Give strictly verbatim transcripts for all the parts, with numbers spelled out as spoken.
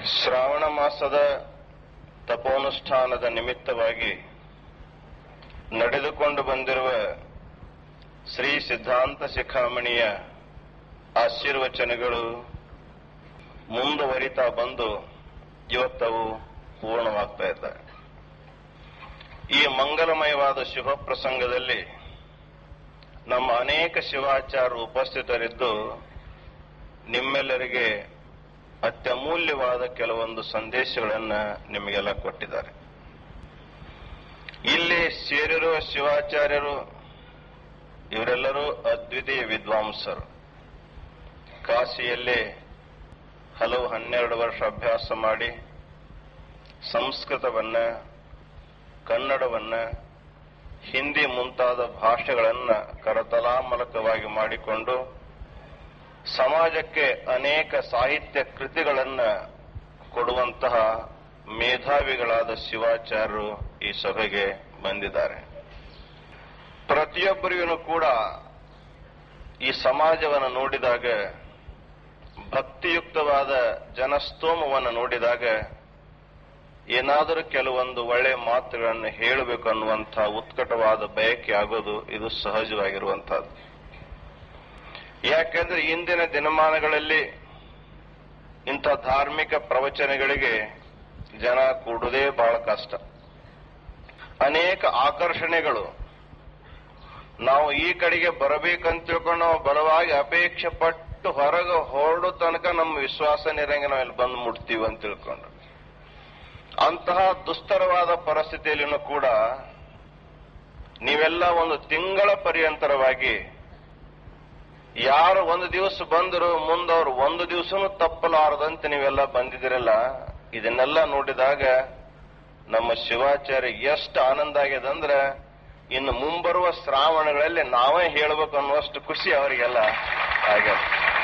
ಶ್ರಾವಣ ಮಾಸದ ತಪೋನುಷ್ಠಾನದ ನಿಮಿತ್ತವಾಗಿ ನಡೆದುಕೊಂಡು ಬಂದಿರುವ ಶ್ರೀ ಸಿದ್ಧಾಂತ ಶಿಖಾಮಣಿಯ ಆಶೀರ್ವಚನಗಳು ಮುಂದುವರಿತಾ ಬಂದು ಇವತ್ತವು ಪೂರ್ಣವಾಗ್ತಾ ಇದ್ದಾರೆ. ಈ ಮಂಗಲಮಯವಾದ ಶುಭ ಪ್ರಸಂಗದಲ್ಲಿ ನಮ್ಮ ಅನೇಕ ಶಿವಾಚಾರ್ಯರು ಉಪಸ್ಥಿತರಿದ್ದು ನಿಮ್ಮೆಲ್ಲರಿಗೆ ಅತ್ಯಮೂಲ್ಯವಾದ ಕೆಲವೊಂದು ಸಂದೇಶಗಳನ್ನು ನಿಮಗೆಲ್ಲ ಕೊಟ್ಟಿದ್ದಾರೆ. ಇಲ್ಲಿ ಸೇರಿರುವ ಶಿವಾಚಾರ್ಯರು ಇವರೆಲ್ಲರೂ ಅದ್ವಿತೀಯ ವಿದ್ವಾಂಸರು. ಕಾಶಿಯಲ್ಲಿ ಹಲವು ಹನ್ನೆರಡು ವರ್ಷ ಅಭ್ಯಾಸ ಮಾಡಿ ಸಂಸ್ಕೃತವನ್ನ, ಕನ್ನಡವನ್ನ, ಹಿಂದಿ ಮುಂತಾದ ಭಾಷೆಗಳನ್ನು ಕರತಲಾಮಲಕವಾಗಿ ಮಾಡಿಕೊಂಡು ಸಮಾಜಕ್ಕೆ ಅನೇಕ ಸಾಹಿತ್ಯ ಕೃತಿಗಳನ್ನು ಕೊಡುವಂತಹ ಮೇಧಾವಿಗಳಾದ ಶಿವಾಚಾರ್ಯರು ಈ ಸಭೆಗೆ ಬಂದಿದ್ದಾರೆ. ಪ್ರತಿಯೊಬ್ಬರಿಗೂ ಕೂಡ ಈ ಸಮಾಜವನ್ನು ನೋಡಿದಾಗ, ಭಕ್ತಿಯುಕ್ತವಾದ ಜನಸ್ತೋಮವನ್ನು ನೋಡಿದಾಗ ಏನಾದರೂ ಕೆಲವೊಂದು ಒಳ್ಳೆಯ ಮಾತುಗಳನ್ನು ಹೇಳಬೇಕು ಅನ್ನುವಂತಹ ಉತ್ಕಟವಾದ ಬಯಕೆ ಆಗೋದು ಇದು ಸಹಜವಾಗಿರುವಂತಹದ್ದು. ಯಾಕೆಂದ್ರೆ ಇಂದಿನ ದಿನಮಾನಗಳಲ್ಲಿ ಇಂಥ ಧಾರ್ಮಿಕ ಪ್ರವಚನಗಳಿಗೆ ಜನ ಕೂಡುವುದೇ ಬಹಳ ಕಷ್ಟ. ಅನೇಕ ಆಕರ್ಷಣೆಗಳು, ನಾವು ಈ ಕಡೆಗೆ ಬರಬೇಕಂತ ತಿಳ್ಕೊಂಡು ನಾವು ಬಲವಾಗಿ ಅಪೇಕ್ಷೆ ಪಟ್ಟು ಹೊರಗೆ ಹೊರಡೋ ತನಕ ನಮ್ಮ ವಿಶ್ವಾಸ ನಿರಂಗೆ ನಾವು ಇಲ್ಲಿ ಬಂದು ಮುಟ್ತೀವಿ ಅಂತ ತಿಳ್ಕೊಂಡು, ಅಂತಹ ದುಸ್ತರವಾದ ಪರಿಸ್ಥಿತಿಯಲ್ಲಿನೂ ಕೂಡ ನೀವೆಲ್ಲ ಒಂದು ತಿಂಗಳ ಪರ್ಯಂತರವಾಗಿ ಯಾರು ಒಂದು ದಿವಸ ಬಂದರು ಮುಂದವರು ಒಂದು ದಿವಸನೂ ತಪ್ಪಲಾರದಂತೆ ನೀವೆಲ್ಲ ಬಂದಿದ್ದೀರಲ್ಲ, ಇದನ್ನೆಲ್ಲ ನೋಡಿದಾಗ ನಮ್ಮ ಶಿವಾಚಾರ್ಯ ಎಷ್ಟು ಆನಂದ ಆಗಿದೆ ಅಂದ್ರೆ ಇನ್ನು ಮುಂಬರುವ ಶ್ರಾವಣಗಳಲ್ಲಿ ನಾವೇ ಹೇಳ್ಬೇಕು ಅನ್ನುವಷ್ಟು ಖುಷಿ ಅವರಿಗೆಲ್ಲ ಆಗ್ಯದ.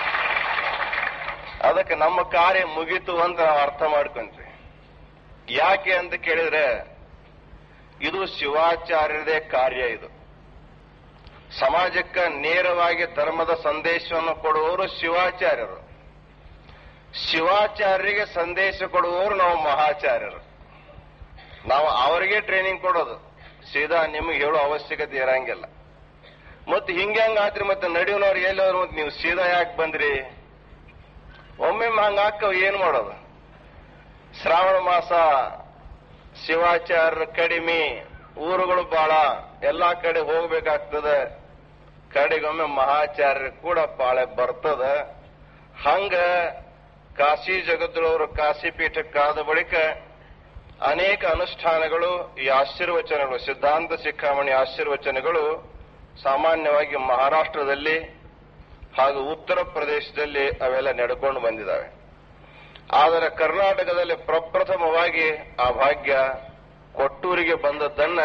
ಅದಕ್ಕೆ ನಮ್ಮ ಕಾರ್ಯ ಮುಗೀತು ಅಂತ ನಾವು ಅರ್ಥ ಮಾಡ್ಕೊಂತೀವಿ. ಯಾಕೆ ಅಂತ ಕೇಳಿದ್ರೆ ಇದು ಶಿವಾಚಾರ್ಯರದೇ ಕಾರ್ಯ. ಇದು ಸಮಾಜಕ್ಕೆ ನೇರವಾಗಿ ಧರ್ಮದ ಸಂದೇಶವನ್ನು ಕೊಡುವವರು ಶಿವಾಚಾರ್ಯರು. ಶಿವಾಚಾರ್ಯರಿಗೆ ಸಂದೇಶ ಕೊಡುವವರು ನಾವು ಮಹಾಚಾರ್ಯರು. ನಾವು ಅವರಿಗೆ ಟ್ರೈನಿಂಗ್ ಕೊಡೋದು, ಸೀದಾ ನಿಮಗೆ ಹೇಳೋ ಅವಶ್ಯಕತೆ ಇರಂಗಿಲ್ಲ. ಮತ್ತೆ ಹಿಂಗ್ಯಾಂಗ ಆತ್ರಿ, ಮತ್ತೆ ನಡೆಯೋನವ್ರು ಎಲ್ಲವ್ರು, ಮತ್ತೆ ನೀವು ಸೀದಾ ಯಾಕೆ ಬಂದ್ರಿ? ಒಮ್ಮೆ ಹಂಗಾಕ ಏನ್ ಮಾಡೋದು? ಶ್ರಾವಣ ಮಾಸ ಶಿವಾಚಾರ್ಯರು ಕಡಿಮೆ, ಊರುಗಳು ಬಹಳ, ಎಲ್ಲಾ ಕಡೆ ಹೋಗ್ಬೇಕಾಗ್ತದೆ. ಕಡೆಗೊಮ್ಮೆ ಮಹಾಚಾರ್ಯರು ಕೂಡ ಪಾಳೆ ಬರ್ತದ. ಹಂಗ ಕಾಶಿ ಜಗದ್ಗುರವರು ಕಾಶಿ ಪೀಠಕ್ಕಾದ ಬಳಿಕ ಅನೇಕ ಅನುಷ್ಠಾನಗಳು, ಈ ಆಶೀರ್ವಚನಗಳು, ಸಿದ್ಧಾಂತ ಶಿಖಾಮಣಿ ಆಶೀರ್ವಚನಗಳು ಸಾಮಾನ್ಯವಾಗಿ ಮಹಾರಾಷ್ಟ್ರದಲ್ಲಿ ಹಾಗೂ ಉತ್ತರ ಪ್ರದೇಶದಲ್ಲಿ ಅವೆಲ್ಲ ನಡೆಕೊಂಡು ಬಂದಿದ್ದಾವೆ. ಆದರೆ ಕರ್ನಾಟಕದಲ್ಲಿ ಪ್ರಪ್ರಥಮವಾಗಿ ಆ ಭಾಗ್ಯ ಕೊಟ್ಟೂರಿಗೆ ಬಂದದ್ದನ್ನ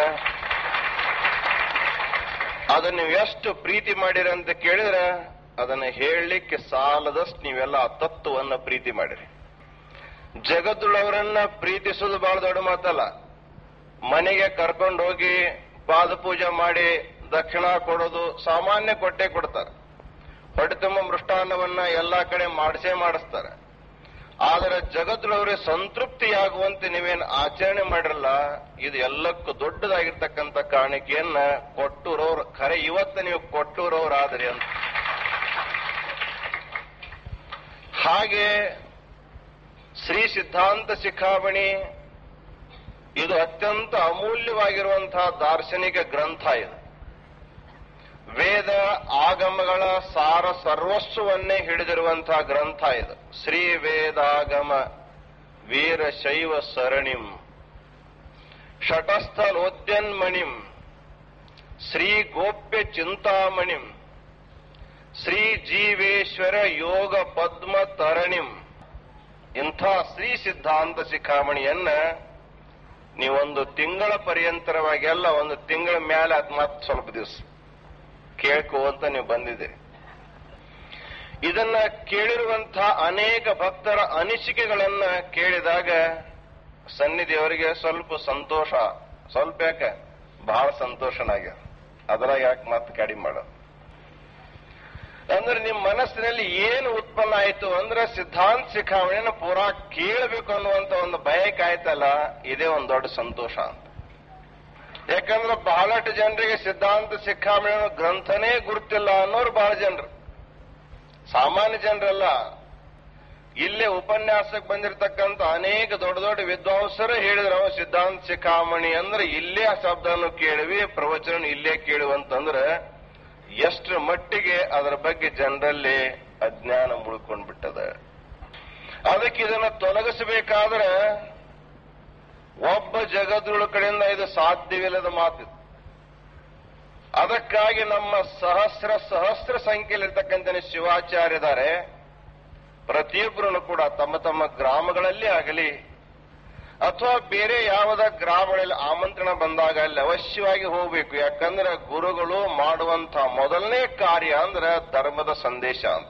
ಅದನ್ನು ನೀವು ಎಷ್ಟು ಪ್ರೀತಿ ಮಾಡಿರಿ ಅಂತ ಕೇಳಿದ್ರೆ ಅದನ್ನು ಹೇಳಲಿಕ್ಕೆ ಸಾಲದಷ್ಟು ನೀವೆಲ್ಲ ಆ ತತ್ವವನ್ನು ಪ್ರೀತಿ ಮಾಡಿರಿ. ಜಗದ್ಗುರವರನ್ನ ಪ್ರೀತಿಸೋದು ಬಹಳ ದೊಡ್ಡ ಮಾತಲ್ಲ. ಮನೆಗೆ ಕರ್ಕೊಂಡು ಹೋಗಿ ಪಾದಪೂಜೆ ಮಾಡಿ ದಕ್ಷಿಣ ಕೊಡೋದು ಸಾಮಾನ್ಯ ಕೊಟ್ಟೆ ಕೊಡ್ತಾರೆ. ಹೊಟ್ಟೆ ತುಂಬ ಮೃಷ್ಟಾನ್ನವನ್ನ ಎಲ್ಲಾ ಕಡೆ ಮಾಡಿಸೇ ಮಾಡಿಸ್ತಾರೆ. ಆದರೆ ಜಗದ್ಗುರವರಿಗೆ ಸಂತೃಪ್ತಿಯಾಗುವಂತೆ ನೀವೇನು ಆಚರಣೆ ಮಾಡಿರಲ್ಲ, ಇದು ಎಲ್ಲಕ್ಕೂ ದೊಡ್ಡದಾಗಿರ್ತಕ್ಕಂಥ ಕಾಣಿಕೆಯನ್ನ ಕೊಟ್ಟೂರವ್ರು ಖರೆ ಇವತ್ತು ನೀವು ಕೊಟ್ಟೂರವ್ರಾದ್ರಿ ಅಂತ. ಹಾಗೆ ಶ್ರೀ ಸಿದ್ಧಾಂತ ಶಿಖಾಮಣಿ ಇದು ಅತ್ಯಂತ ಅಮೂಲ್ಯವಾಗಿರುವಂತಹ ದಾರ್ಶನಿಕ ಗ್ರಂಥ. ಇದು ವೇದ ಆಗಮಗಳ ಸಾರ ಸರ್ವಸ್ವವನ್ನೇ ಹಿಡಿದಿರುವಂತಹ ಗ್ರಂಥ. ಇದು ಶ್ರೀ ವೇದಾಗಮ ವೀರಶೈವ ಸರಣಿಂ ಷಟಸ್ಥಲೋದ್ಯನ್ಮಣಿಂ ಶ್ರೀ ಗೋಪ್ಯ ಚಿಂತಾಮಣಿಂ ಶ್ರೀ ಜೀವೇಶ್ವರ ಯೋಗ ಪದ್ಮ ತರಣಿಂ. ಇಂಥ ಶ್ರೀ ಸಿದ್ಧಾಂತ ಶಿಖಾಮಣಿಯನ್ನ ನೀವೊಂದು ತಿಂಗಳ ಪರ್ಯಂತರವಾಗಿ ಎಲ್ಲ ಒಂದು ತಿಂಗಳ ಮೇಲೆ ಅದು ಮತ್ತೆ ಸ್ವಲ್ಪ ದಿವಸ ಕೇಳ್ಕೋ ಅಂತ ನೀವು ಬಂದಿದ್ದೀರಿ. ಇದನ್ನ ಕೇಳಿರುವಂತಹ ಅನೇಕ ಭಕ್ತರ ಅನಿಸಿಕೆಗಳನ್ನ ಕೇಳಿದಾಗ ಸನ್ನಿಧಿಯವರಿಗೆ ಸ್ವಲ್ಪ ಸಂತೋಷ, ಸ್ವಲ್ಪ ಯಾಕೆ ಬಹಳ ಸಂತೋಷನಾಗ್ಯ. ಅದರಾಗ ಯಾಕೆ ಮತ್ತೆ ಕಡಿಮೆ ಮಾಡೋದು. ಅಂದ್ರೆ ನಿಮ್ಮ ಮನಸ್ಸಿನಲ್ಲಿ ಏನು ಉತ್ಪನ್ನ ಆಯ್ತು ಅಂದ್ರೆ ಸಿದ್ಧಾಂತ ಶಿಖಾಮಣಿಯನ್ನು ಪೂರಾ ಕೇಳಬೇಕು ಅನ್ನುವಂತ ಒಂದು ಬಯಕೆ ಆಯ್ತಲ್ಲ, ಇದೇ ಒಂದು ದೊಡ್ಡ ಸಂತೋಷ ಅಂತ. ಯಾಕಂದ್ರೆ ಬಹಳಷ್ಟು ಜನರಿಗೆ ಸಿದ್ಧಾಂತ ಶಿಖಾಮಣಿ ಗ್ರಂಥನೇ ಗುರುತಿಲ್ಲ ಅನ್ನೋರು ಬಹಳ ಜನರು, ಸಾಮಾನ್ಯ ಜನರಲ್ಲ. ಇಲ್ಲೇ ಉಪನ್ಯಾಸಕ್ಕೆ ಬಂದಿರತಕ್ಕಂತ ಅನೇಕ ದೊಡ್ಡ ದೊಡ್ಡ ವಿದ್ವಾಂಸರು ಹೇಳಿದ್ರು, ಅವ ಸಿದ್ಧಾಂತ ಶಿಖಾಮಣಿ ಅಂದ್ರೆ ಇಲ್ಲೇ ಆ ಶಬ್ದವನ್ನು ಕೇಳಿವಿ, ಪ್ರವಚನ ಇಲ್ಲೇ ಕೇಳುವಂತಂದ್ರೆ ಎಷ್ಟರ ಮಟ್ಟಿಗೆ ಅದರ ಬಗ್ಗೆ ಜನರಲ್ಲಿ ಅಜ್ಞಾನ ಮುಳ್ಕೊಂಡ್ಬಿಟ್ಟದ. ಅದಕ್ಕೆ ಇದನ್ನು ತೊಲಗಿಸಬೇಕಾದ್ರೆ ಒಬ್ಬ ಜಗದ್ಗುರು ಕಡೆಯಿಂದ ಇದು ಸಾಧ್ಯವಿಲ್ಲದ ಮಾತು. ಅದಕ್ಕಾಗಿ ನಮ್ಮ ಸಹಸ್ರ ಸಹಸ್ರ ಸಂಖ್ಯೆಯಲ್ಲಿರ್ತಕ್ಕಂಥ ಶಿವಾಚಾರ್ಯರಿದ್ದಾರೆ. ಪ್ರತಿಯೊಬ್ಬರೂ ಕೂಡ ತಮ್ಮ ತಮ್ಮ ಗ್ರಾಮಗಳಲ್ಲಿ ಆಗಲಿ ಅಥವಾ ಬೇರೆ ಯಾವುದ ಗ್ರಾಮಗಳಲ್ಲಿ ಆಮಂತ್ರಣ ಬಂದಾಗ ಅಲ್ಲಿ ಅವಶ್ಯವಾಗಿ ಹೋಗಬೇಕು. ಯಾಕಂದ್ರೆ ಗುರುಗಳು ಮಾಡುವಂತ ಮೊದಲನೇ ಕಾರ್ಯ ಅಂದ್ರೆ ಧರ್ಮದ ಸಂದೇಶ ಅಂತ.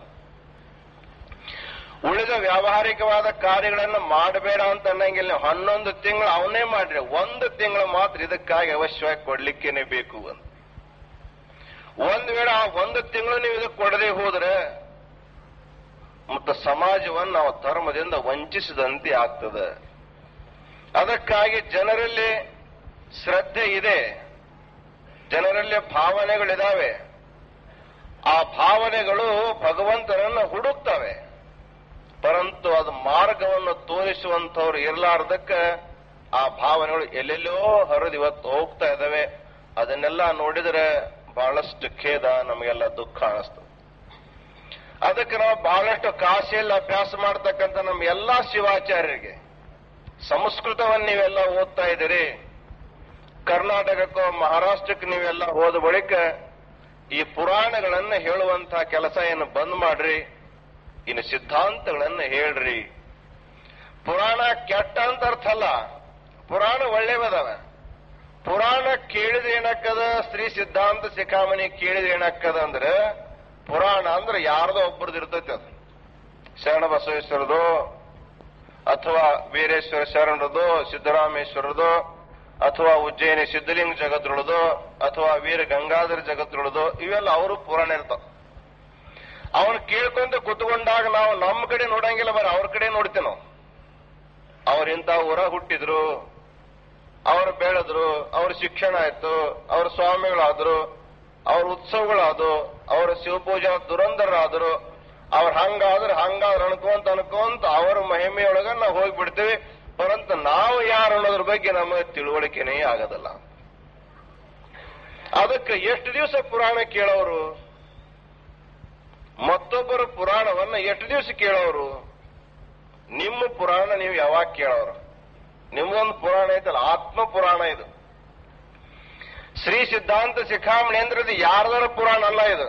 ಉಳಿದ ವ್ಯಾವಹಾರಿಕವಾದ ಕಾರ್ಯಗಳನ್ನು ಮಾಡಬೇಡ ಅಂತ ಅನ್ನಂಗಿಲ್ಲ. ನೀವು ಹನ್ನೊಂದು ತಿಂಗಳು ಅವನೇ ಮಾಡ್ರಿ, ಒಂದು ತಿಂಗಳು ಮಾತ್ರ ಇದಕ್ಕಾಗಿ ಅವಶ್ಯವಾಗಿ ಕೊಡ್ಲಿಕ್ಕೇನೆ ಬೇಕು ಅಂತ. ಒಂದ್ ವೇಳೆ ಆ ಒಂದು ತಿಂಗಳು ನೀವು ಇದಕ್ಕೆ ಕೊಡದೆ ಹೋದ್ರೆ ಮತ್ತು ಸಮಾಜವನ್ನು ನಾವು ಧರ್ಮದಿಂದ ವಂಚಿಸಿದಂತೆ ಆಗ್ತದೆ. ಅದಕ್ಕಾಗಿ ಜನರಲ್ಲಿ ಶ್ರದ್ಧೆ ಇದೆ, ಜನರಲ್ಲಿ ಭಾವನೆಗಳಿದಾವೆ. ಆ ಭಾವನೆಗಳು ಭಗವಂತನನ್ನು ಹುಡುಕ್ತವೆ, ಪರಂತು ಅದು ಮಾರ್ಗವನ್ನು ತೋರಿಸುವಂತವ್ರು ಇರಲಾರ್ದಕ್ಕೆ ಆ ಭಾವನೆಗಳು ಎಲ್ಲೆಲ್ಲೋ ಹರಿದು ಇವತ್ತು ಹೋಗ್ತಾ ಇದ್ದಾವೆ. ಅದನ್ನೆಲ್ಲ ನೋಡಿದರೆ ಬಹಳಷ್ಟು ಖೇದ, ನಮಗೆಲ್ಲ ದುಃಖ ಅನಿಸ್ತದೆ. ಅದಕ್ಕೆ ನಾವು ಬಹಳಷ್ಟು ಕಾಶಿಯಲ್ಲಿ ಅಭ್ಯಾಸ ಮಾಡ್ತಕ್ಕಂಥ ನಮ್ಮ ಎಲ್ಲಾ ಶಿವಾಚಾರ್ಯರಿಗೆ, ಸಂಸ್ಕೃತವನ್ನು ನೀವೆಲ್ಲ ಓದ್ತಾ ಇದ್ದೀರಿ, ಕರ್ನಾಟಕಕ್ಕೋ ಮಹಾರಾಷ್ಟ್ರಕ್ಕೆ ನೀವೆಲ್ಲ ಹೋದ ಬಳಿಕ ಈ ಪುರಾಣಗಳನ್ನು ಹೇಳುವಂತಹ ಕೆಲಸ ಏನು ಬಂದ್ ಮಾಡ್ರಿ, ಇನ್ನು ಸಿದ್ಧಾಂತಗಳನ್ನು ಹೇಳ್ರಿ. ಪುರಾಣ ಕೆಟ್ಟ ಅಂತ ಅರ್ಥ ಅಲ್ಲ, ಪುರಾಣ ಒಳ್ಳೇವದಾವೆ. ಪುರಾಣ ಕೇಳಿದ್ರೆ ಏನಾಗ್ತದ, ಶ್ರೀ ಸಿದ್ಧಾಂತ ಶಿಖಾಮಣಿ ಕೇಳಿದ್ರೆ ಏನಾಗ್ತದ ಅಂದ್ರೆ, ಪುರಾಣ ಅಂದ್ರೆ ಯಾರ್ದೋ ಒಬ್ಬರದ್ದು ಇರ್ತೈತೆ. ಅದು ಶರಣ ಬಸವೇಶ್ವರದು ಅಥವಾ ವೀರೇಶ್ವರ ಶರಣರದು, ಸಿದ್ದರಾಮೇಶ್ವರದು ಅಥವಾ ಉಜ್ಜಯಿನಿ ಸಿದ್ಧಲಿಂಗ ಜಗದ್ರುಳದು ಅಥವಾ ವೀರ ಗಂಗಾಧರ ಜಗದ್ರುಳದು, ಇವೆಲ್ಲ ಅವರು ಪುರಾಣ ಇರ್ತಾವ. ಅವನು ಕೇಳ್ಕೊಂತ ಕುತ್ಕೊಂಡಾಗ ನಾವು ನಮ್ಮ ಕಡೆ ನೋಡಂಗಿಲ್ಲ, ಬರ ಅವ್ರ ಕಡೆ ನೋಡ್ತೇವೆ ನಾವು. ಅವ್ರ ಇಂಥ ಊರ ಹುಟ್ಟಿದ್ರು, ಅವರು ಬೆಳೆದ್ರು, ಅವ್ರ ಶಿಕ್ಷಣ ಆಯ್ತು, ಅವ್ರ ಸ್ವಾಮಿಗಳಾದ್ರು, ಅವ್ರ ಉತ್ಸವಗಳಾದ್ರು, ಅವರ ಶಿವಪೂಜಾ ದುರಂಧರಾದ್ರು, ಅವ್ರ ಹಂಗಾದ್ರೆ ಹಂಗಾದ್ರೆ ಅನ್ಕೊಂತ ಅನ್ಕೊಂತ ಅವರ ಮಹಿಮೆಯೊಳಗ ನಾವು ಹೋಗ್ಬಿಡ್ತೇವೆ. ಪರಂತು ನಾವು ಯಾರು ಅನ್ನೋದ್ರ ಬಗ್ಗೆ ನಮಗೆ ತಿಳುವಳಿಕೆನೇ ಆಗೋದಲ್ಲ. ಅದಕ್ಕೆ ಎಷ್ಟು ದಿವಸ ಪುರಾಣ ಕೇಳೋರು, ಮತ್ತೊಬ್ಬರ ಪುರಾಣವನ್ನ ಎಷ್ಟು ದಿವಸ ಕೇಳೋರು? ನಿಮ್ಮ ಪುರಾಣ ನೀವು ಯಾವಾಗ ಕೇಳೋರು? ನಿಮ್ಗೊಂದು ಪುರಾಣ ಐತಲ್ಲ, ಆತ್ಮ ಪುರಾಣ. ಇದು ಶ್ರೀ ಸಿದ್ಧಾಂತ ಶಿಖಾಮಣಿ ಅಂದ್ರೆ ಇದು ಯಾರ್ದಾರ ಪುರಾಣ ಅಲ್ಲ. ಇದು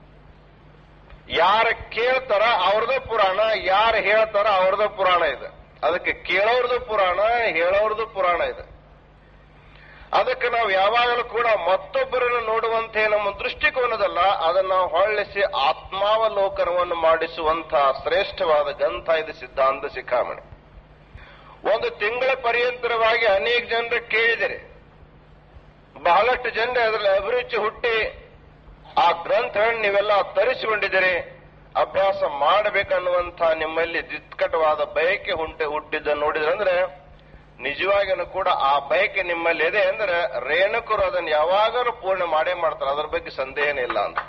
ಯಾರು ಕೇಳ್ತಾರ ಅವ್ರದೇ ಪುರಾಣ, ಯಾರು ಹೇಳ್ತಾರ ಅವ್ರದೇ ಪುರಾಣ ಇದು. ಅದಕ್ಕೆ ಕೇಳೋರ್ದು ಪುರಾಣ, ಹೇಳೋರ್ದು ಪುರಾಣ ಇದು. ಅದಕ್ಕೆ ನಾವು ಯಾವಾಗಲೂ ಕೂಡ ಮತ್ತೊಬ್ಬರನ್ನು ನೋಡುವಂತೆ ನಮ್ಮ ದೃಷ್ಟಿಕೋನದಲ್ಲ, ಅದನ್ನು ನಾವು ಹೊಳ್ಳಿಸಿ ಆತ್ಮಾವಲೋಕನವನ್ನು ಮಾಡಿಸುವಂತಹ ಶ್ರೇಷ್ಠವಾದ ಗ್ರಂಥ ಇದು ಸಿದ್ಧಾಂತ ಶಿಖಾಮಣಿ. ಒಂದು ತಿಂಗಳ ಪರ್ಯಂತರವಾಗಿ ಅನೇಕ ಜನರು ಕೇಳಿದರೆ, ಬಹಳಷ್ಟು ಜನರು ಅದರಲ್ಲಿ ಅಭಿರುಚಿ ಹುಟ್ಟಿ ಆ ಗ್ರಂಥಗಳನ್ನು ನೀವೆಲ್ಲ ತರಿಸಿಕೊಂಡಿದ್ದೀರಿ. ಅಭ್ಯಾಸ ಮಾಡಬೇಕನ್ನುವಂಥ ನಿಮ್ಮಲ್ಲಿ ದಿತ್ಕಟವಾದ ಬಯಕೆ ಹುಂಟೆ ಹುಟ್ಟಿದ್ದನ್ನು ನೋಡಿದ್ರಂದ್ರೆ ನಿಜವಾಗಿಯೂ ಕೂಡ ಆ ಬಯಕೆ ನಿಮ್ಮಲ್ಲಿ ಇದೆ ಅಂದ್ರೆ ರೇಣುಕರು ಅದನ್ನು ಯಾವಾಗಲೂ ಪೂರ್ಣ ಮಾಡೇ ಮಾಡ್ತಾರೆ, ಅದರ ಬಗ್ಗೆ ಸಂದೇಹನೇ ಇಲ್ಲ ಅಂತ.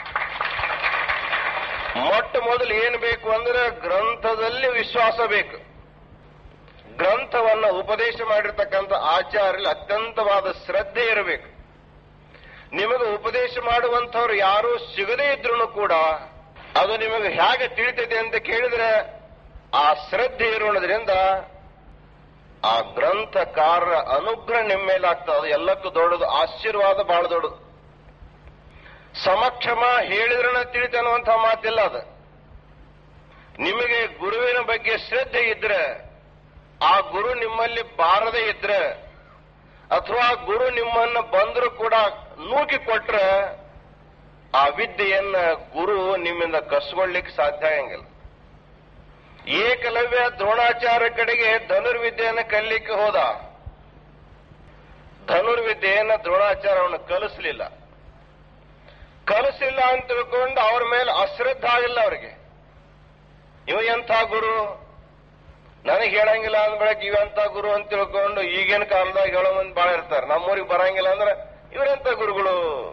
ಮೊಟ್ಟ ಮೊದಲು ಏನು ಬೇಕು ಅಂದ್ರೆ ಗ್ರಂಥದಲ್ಲಿ ವಿಶ್ವಾಸ ಬೇಕು. ಗ್ರಂಥವನ್ನ ಉಪದೇಶ ಮಾಡಿರ್ತಕ್ಕಂಥ ಆಚಾರ್ಯಲ್ಲಿ ಅತ್ಯಂತವಾದ ಶ್ರದ್ಧೆ ಇರಬೇಕು. ನಿಮಗೆ ಉಪದೇಶ ಮಾಡುವಂಥವ್ರು ಯಾರೂ ಸಿಗದೇ ಇದ್ರು ಕೂಡ ಅದು ನಿಮಗೆ ಹೇಗೆ ತಿಳಿತದೆ ಅಂತ ಕೇಳಿದ್ರೆ ಆ ಶ್ರದ್ಧೆ ಇರೋದ್ರಿಂದ ಆ ಗ್ರಂಥಕಾರರ ಅನುಗ್ರಹ ನಿಮ್ಮ ಮೇಲೆ ಆಗ್ತದೆ. ಅದು ಎಲ್ಲಕ್ಕೂ ದೊಡ್ಡದು, ಆಶೀರ್ವಾದ ಬಹಳ ದೊಡ್ಡದು. ಸಮಕ್ಷಮ ಹೇಳಿದ್ರನ ತಿಳಿತ ಅನ್ನುವಂಥ ಮಾತಿಲ್ಲ. ಅದು ನಿಮಗೆ ಗುರುವಿನ ಬಗ್ಗೆ ಶ್ರದ್ಧೆ ಇದ್ರೆ, ಆ ಗುರು ನಿಮ್ಮಲ್ಲಿ ಬಾರದೇ ಇದ್ರೆ, ಅಥವಾ ಗುರು ನಿಮ್ಮನ್ನು ಬಂದರೂ ಕೂಡ ನೂಕಿ ಕೊಟ್ರೆ ಆ ವಿದ್ಯೆಯನ್ನ ಗುರು ನಿಮ್ಮಿಂದ ಕಸ್ಕೊಳ್ಳಿಕ್ಕೆ ಸಾಧ್ಯ ಆಗಂಗಿಲ್ಲ. ಏಕಲವ್ಯ ದ್ರೋಣಾಚಾರ್ಯ ಕಡೆಗೆ ಧನುರ್ವಿದ್ಯೆಯನ್ನು ಕಲಿಲಿಕ್ಕೆ ಹೋದ. ಧನುರ್ವಿದ್ಯೆಯನ್ನು ದ್ರೋಣಾಚಾರ್ಯವನ್ನು ಕಲಿಸಲಿಲ್ಲ. ಕಲಿಸಿಲ್ಲ ಅಂತ ತಿಳ್ಕೊಂಡು ಅವ್ರ ಮೇಲೆ ಅಶ್ರದ್ಧಾ ಇಲ್ಲ ಅವ್ರಿಗೆ. ಇವ ಎಂಥ ಗುರು, ನನಗೆ ಹೇಳಂಗಿಲ್ಲ ಅಂದ ಬೆಳಗ್ಗೆ ಇವೆಂತ ಗುರು ಅಂತ ತಿಳ್ಕೊಂಡು ಈಗಿನ ಕಾಲದಾಗ ಹೇಳೋ ಮಂದಿ ಬಾಳ ಇರ್ತಾರೆ. ನಮ್ಮೂರಿಗೆ ಬರಂಗಿಲ್ಲ ಅಂದ್ರೆ ಇವರೆಂತ ಗುರುಗಳು.